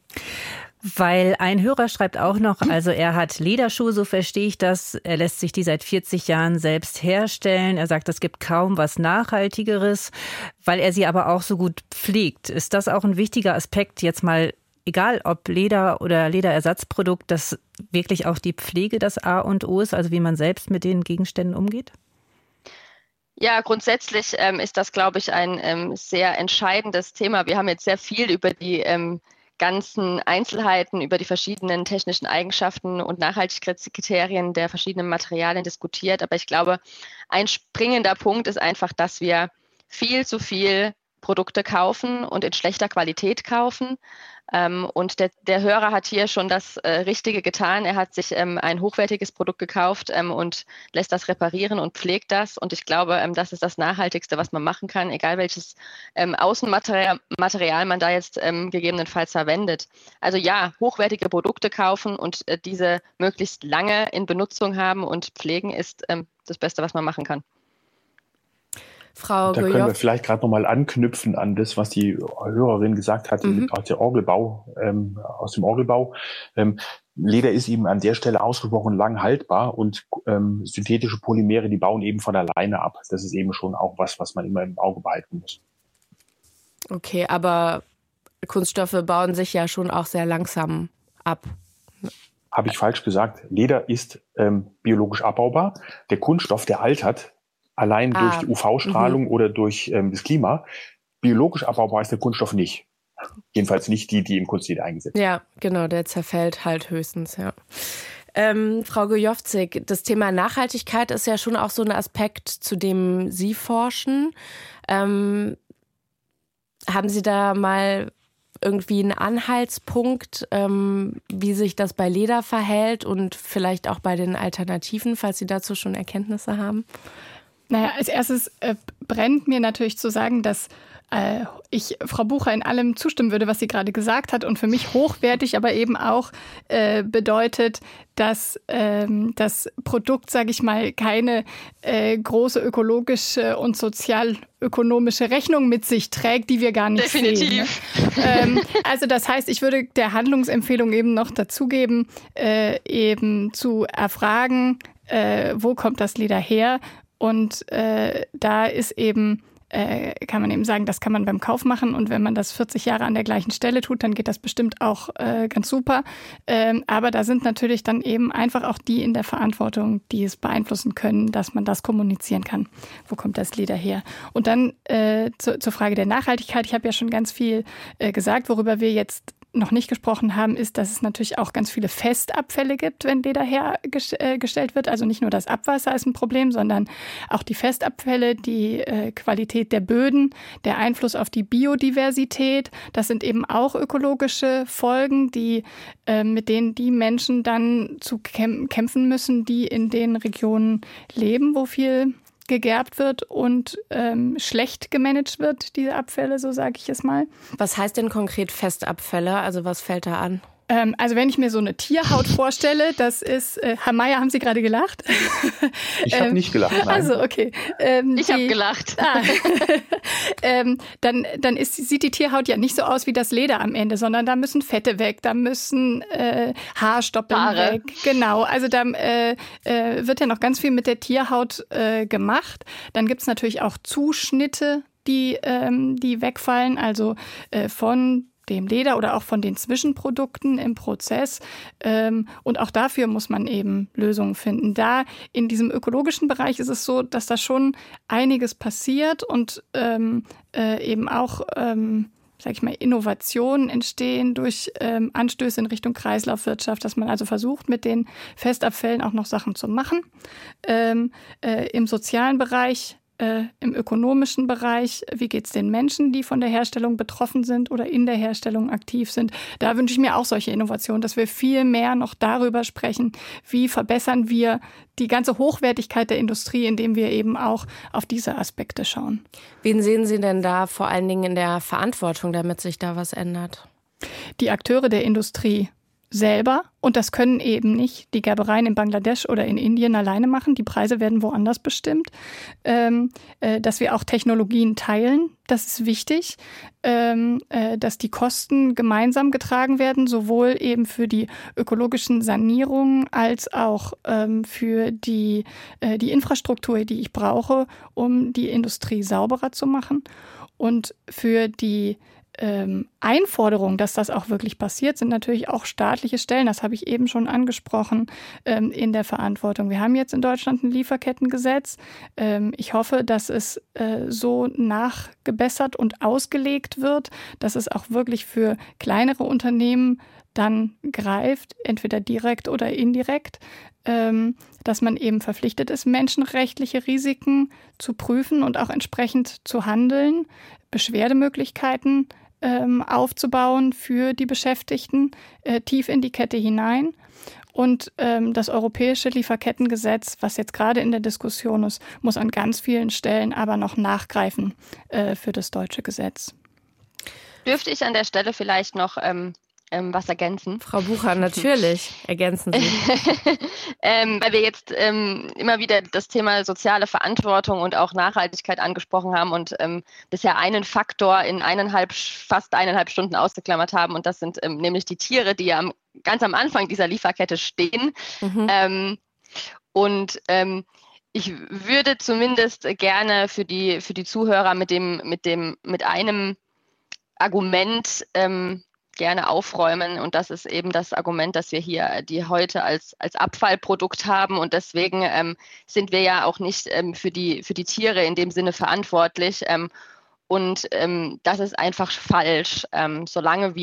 Weil ein Hörer schreibt auch noch, also er hat Lederschuhe, so verstehe ich das. Er lässt sich die seit 40 Jahren selbst herstellen. Er sagt, es gibt kaum was Nachhaltigeres, weil er sie aber auch so gut pflegt. Ist das auch ein wichtiger Aspekt, jetzt mal, egal ob Leder oder Lederersatzprodukt, dass wirklich auch die Pflege das A und O ist, also wie man selbst mit den Gegenständen umgeht? Ja, grundsätzlich ist das, glaube ich, ein sehr entscheidendes Thema. Wir haben jetzt sehr viel über die ganzen Einzelheiten, über die verschiedenen technischen Eigenschaften und Nachhaltigkeitskriterien der verschiedenen Materialien diskutiert. Aber ich glaube, ein springender Punkt ist einfach, dass wir viel zu viel Produkte kaufen und in schlechter Qualität kaufen. Und der Hörer hat hier schon das Richtige getan. Er hat sich ein hochwertiges Produkt gekauft und lässt das reparieren und pflegt das. Und ich glaube, das ist das Nachhaltigste, was man machen kann, egal welches Außenmaterial man da jetzt gegebenenfalls verwendet. Also ja, hochwertige Produkte kaufen und diese möglichst lange in Benutzung haben und pflegen ist das Beste, was man machen kann. Frau Da können wir vielleicht gerade nochmal anknüpfen an das, was die Hörerin gesagt hat, aus dem Orgelbau. Leder ist eben an der Stelle ausgesprochen lang haltbar und synthetische Polymere, die bauen eben von alleine ab. Das ist eben schon auch was man immer im Auge behalten muss. Okay, aber Kunststoffe bauen sich ja schon auch sehr langsam ab. Habe ich falsch gesagt. Leder ist biologisch abbaubar. Der Kunststoff, der altert, allein durch die UV-Strahlung oder durch das Klima. Biologisch abbaubar ist der Kunststoff nicht. Jedenfalls nicht die im Kunstleder eingesetzt sind. Ja, genau, der zerfällt halt höchstens, ja. Frau Gojowczyk, das Thema Nachhaltigkeit ist ja schon auch so ein Aspekt, zu dem Sie forschen. Haben Sie da mal irgendwie einen Anhaltspunkt, wie sich das bei Leder verhält und vielleicht auch bei den Alternativen, falls Sie dazu schon Erkenntnisse haben? Naja, als erstes brennt mir natürlich zu sagen, dass ich Frau Bucher in allem zustimmen würde, was sie gerade gesagt hat und für mich hochwertig aber eben auch bedeutet, dass das Produkt, sage ich mal, keine große ökologische und sozialökonomische Rechnung mit sich trägt, die wir gar nicht sehen. Ne? Also das heißt, ich würde der Handlungsempfehlung eben noch dazugeben, eben zu erfragen, wo kommt das Leder her? Und da ist eben kann man eben sagen, das kann man beim Kauf machen und wenn man das 40 Jahre an der gleichen Stelle tut, dann geht das bestimmt auch ganz super. Aber da sind natürlich dann eben einfach auch die in der Verantwortung, die es beeinflussen können, dass man das kommunizieren kann. Wo kommt das Leder her? Und dann zur Frage der Nachhaltigkeit. Ich habe ja schon ganz viel gesagt, worüber wir jetzt noch nicht gesprochen haben, ist, dass es natürlich auch ganz viele Festabfälle gibt, wenn Leder hergestellt wird. Also nicht nur das Abwasser ist ein Problem, sondern auch die Festabfälle, die Qualität der Böden, der Einfluss auf die Biodiversität. Das sind eben auch ökologische Folgen, die mit denen die Menschen dann zu kämpfen müssen, die in den Regionen leben, wo viel gegerbt wird und schlecht gemanagt wird, diese Abfälle, so sage ich es mal. Was heißt denn konkret Festabfälle? Also was fällt da an? Also wenn ich mir so eine Tierhaut vorstelle, das ist, Herr Mayer, haben Sie gerade gelacht? Ich habe nicht gelacht, nein. Also okay. Ich habe gelacht. Dann sieht die Tierhaut ja nicht so aus wie das Leder am Ende, sondern da müssen Fette weg, da müssen Haarstoppeln weg. Genau, also da wird ja noch ganz viel mit der Tierhaut gemacht. Dann gibt es natürlich auch Zuschnitte, die wegfallen, also von dem Leder oder auch von den Zwischenprodukten im Prozess. Und auch dafür muss man eben Lösungen finden. Da in diesem ökologischen Bereich ist es so, dass da schon einiges passiert und eben auch sag ich mal, Innovationen entstehen durch Anstöße in Richtung Kreislaufwirtschaft, dass man also versucht, mit den Festabfällen auch noch Sachen zu machen. Im sozialen Bereich, im ökonomischen Bereich, wie geht es den Menschen, die von der Herstellung betroffen sind oder in der Herstellung aktiv sind. Da wünsche ich mir auch solche Innovationen, dass wir viel mehr noch darüber sprechen, wie verbessern wir die ganze Hochwertigkeit der Industrie, indem wir eben auch auf diese Aspekte schauen. Wen sehen Sie denn da vor allen Dingen in der Verantwortung, damit sich da was ändert? Die Akteure der Industrie selber. Und das können eben nicht die Gerbereien in Bangladesch oder in Indien alleine machen. Die Preise werden woanders bestimmt. Dass wir auch Technologien teilen, das ist wichtig. Dass die Kosten gemeinsam getragen werden, sowohl eben für die ökologischen Sanierungen als auch für die Infrastruktur, die ich brauche, um die Industrie sauberer zu machen. Und für die Einforderung, dass das auch wirklich passiert, sind natürlich auch staatliche Stellen, das habe ich eben schon angesprochen, in der Verantwortung. Wir haben jetzt in Deutschland ein Lieferkettengesetz. Ich hoffe, dass es so nachgebessert und ausgelegt wird, dass es auch wirklich für kleinere Unternehmen dann greift, entweder direkt oder indirekt, dass man eben verpflichtet ist, menschenrechtliche Risiken zu prüfen und auch entsprechend zu handeln, Beschwerdemöglichkeiten aufzubauen für die Beschäftigten tief in die Kette hinein. Und das europäische Lieferkettengesetz, was jetzt gerade in der Diskussion ist, muss an ganz vielen Stellen aber noch nachgreifen für das deutsche Gesetz. Dürfte ich an der Stelle vielleicht noch was ergänzen? Frau Bucher, natürlich. Ergänzen Sie. Weil wir jetzt immer wieder das Thema soziale Verantwortung und auch Nachhaltigkeit angesprochen haben und bisher einen Faktor in fast 1,5 Stunden ausgeklammert haben. Und das sind nämlich die Tiere, die ja ganz am Anfang dieser Lieferkette stehen. Mhm. Ich würde zumindest gerne für die Zuhörer mit einem Argument gerne aufräumen. Und das ist eben das Argument, dass wir hier die heute als Abfallprodukt haben. Und deswegen sind wir ja auch nicht für die Tiere in dem Sinne verantwortlich. Das ist einfach falsch. Solange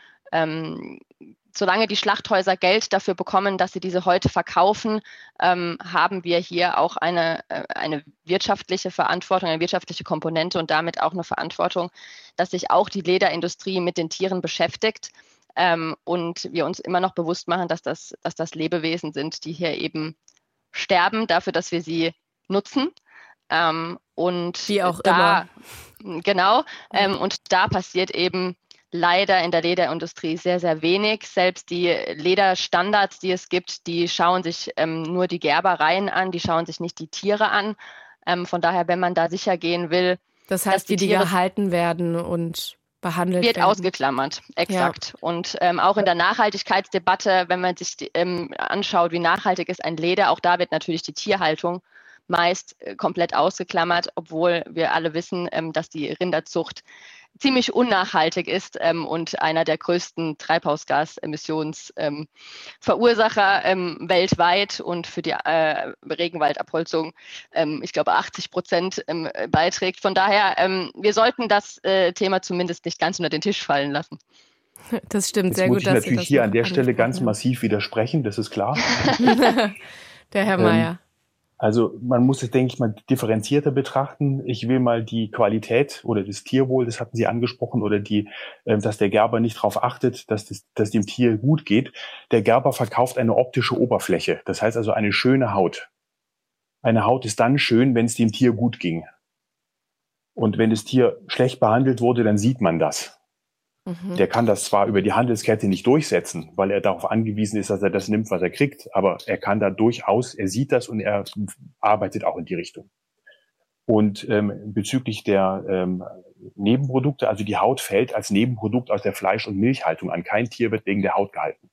die Schlachthäuser Geld dafür bekommen, dass sie diese heute verkaufen, haben wir hier auch eine wirtschaftliche Verantwortung, eine wirtschaftliche Komponente und damit auch eine Verantwortung, dass sich auch die Lederindustrie mit den Tieren beschäftigt und wir uns immer noch bewusst machen, dass das Lebewesen sind, die hier eben sterben, dafür, dass wir sie nutzen. Und wie auch immer. Genau. Und da passiert eben leider in der Lederindustrie sehr, sehr wenig. Selbst die Lederstandards, die es gibt, die schauen sich nur die Gerbereien an, die schauen sich nicht die Tiere an. Von daher, wenn man da sicher gehen will, das heißt, die gehalten werden und behandelt wird werden. Ausgeklammert, exakt. Ja. Und auch in der Nachhaltigkeitsdebatte, wenn man sich anschaut, wie nachhaltig ist ein Leder, auch da wird natürlich die Tierhaltung meist komplett ausgeklammert, obwohl wir alle wissen, dass die Rinderzucht ziemlich unnachhaltig ist und einer der größten Treibhausgasemissionsverursacher weltweit und für die Regenwaldabholzung, ich glaube, 80% beiträgt. Von daher, wir sollten das Thema zumindest nicht ganz unter den Tisch fallen lassen. Das stimmt, jetzt sehr muss gut, ich dass natürlich Sie das hier an der Stelle ganz massiv widersprechen, das ist klar. Der Herr Mayer. Also man muss es, denke ich mal, differenzierter betrachten. Ich will mal die Qualität oder das Tierwohl, das hatten Sie angesprochen, oder dass der Gerber nicht darauf achtet, dass dem Tier gut geht. Der Gerber verkauft eine optische Oberfläche, das heißt also eine schöne Haut. Eine Haut ist dann schön, wenn es dem Tier gut ging. Und wenn das Tier schlecht behandelt wurde, dann sieht man das. Der kann das zwar über die Handelskette nicht durchsetzen, weil er darauf angewiesen ist, dass er das nimmt, was er kriegt, aber er kann da durchaus, er sieht das und er arbeitet auch in die Richtung. Und bezüglich der Nebenprodukte, also die Haut fällt als Nebenprodukt aus der Fleisch- und Milchhaltung an. Kein Tier wird wegen der Haut gehalten.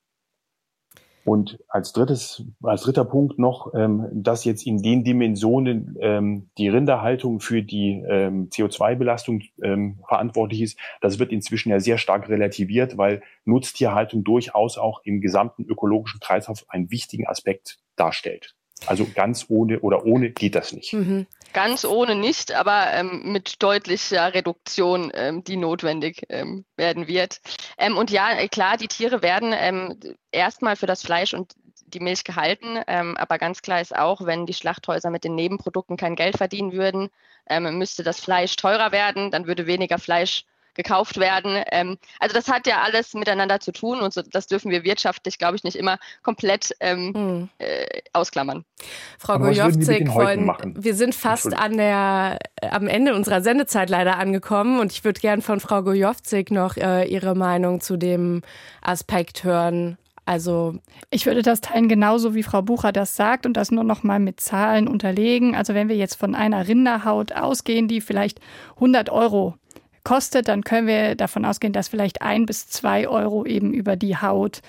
Und als dritter Punkt noch, dass jetzt in den Dimensionen die Rinderhaltung für die CO2-Belastung verantwortlich ist, das wird inzwischen ja sehr stark relativiert, weil Nutztierhaltung durchaus auch im gesamten ökologischen Kreislauf einen wichtigen Aspekt darstellt. Also ganz ohne geht das nicht. Ganz ohne nicht, aber mit deutlicher Reduktion, die notwendig werden wird. Und ja, klar, die Tiere werden erstmal für das Fleisch und die Milch gehalten, aber ganz klar ist auch, wenn die Schlachthäuser mit den Nebenprodukten kein Geld verdienen würden, müsste das Fleisch teurer werden, dann würde weniger Fleisch gekauft werden. Also das hat ja alles miteinander zu tun und so, das dürfen wir wirtschaftlich, glaube ich, nicht immer komplett ausklammern. Frau Gojowczyk, wir sind fast am Ende unserer Sendezeit leider angekommen und ich würde gern von Frau Gojowczyk noch Ihre Meinung zu dem Aspekt hören. Also ich würde das teilen, genauso wie Frau Bucher das sagt und das nur noch mal mit Zahlen unterlegen. Also wenn wir jetzt von einer Rinderhaut ausgehen, die vielleicht 100 € kostet, dann können wir davon ausgehen, dass vielleicht 1 bis 2 € eben über die Haut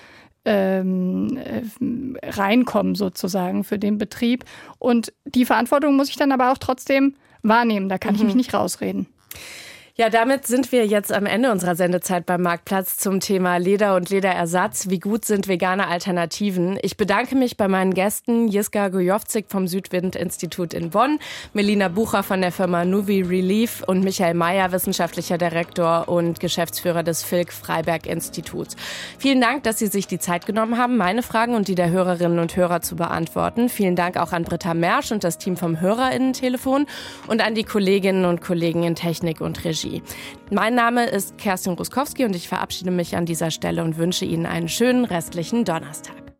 reinkommen sozusagen für den Betrieb. Und die Verantwortung muss ich dann aber auch trotzdem wahrnehmen. Da kann ich mich nicht rausreden. Ja, damit sind wir jetzt am Ende unserer Sendezeit beim Marktplatz zum Thema Leder und Lederersatz. Wie gut sind vegane Alternativen? Ich bedanke mich bei meinen Gästen Jiska Gojowczyk vom Südwind-Institut in Bonn, Melina Bucher von der Firma Nuvi Relief und Michael Mayer, wissenschaftlicher Direktor und Geschäftsführer des Vilk-Freiberg-Instituts. Vielen Dank, dass Sie sich die Zeit genommen haben, meine Fragen und die der Hörerinnen und Hörer zu beantworten. Vielen Dank auch an Britta Mersch und das Team vom HörerInnen-Telefon und an die Kolleginnen und Kollegen in Technik und Regie. Mein Name ist Kerstin Ruskowski und ich verabschiede mich an dieser Stelle und wünsche Ihnen einen schönen restlichen Donnerstag.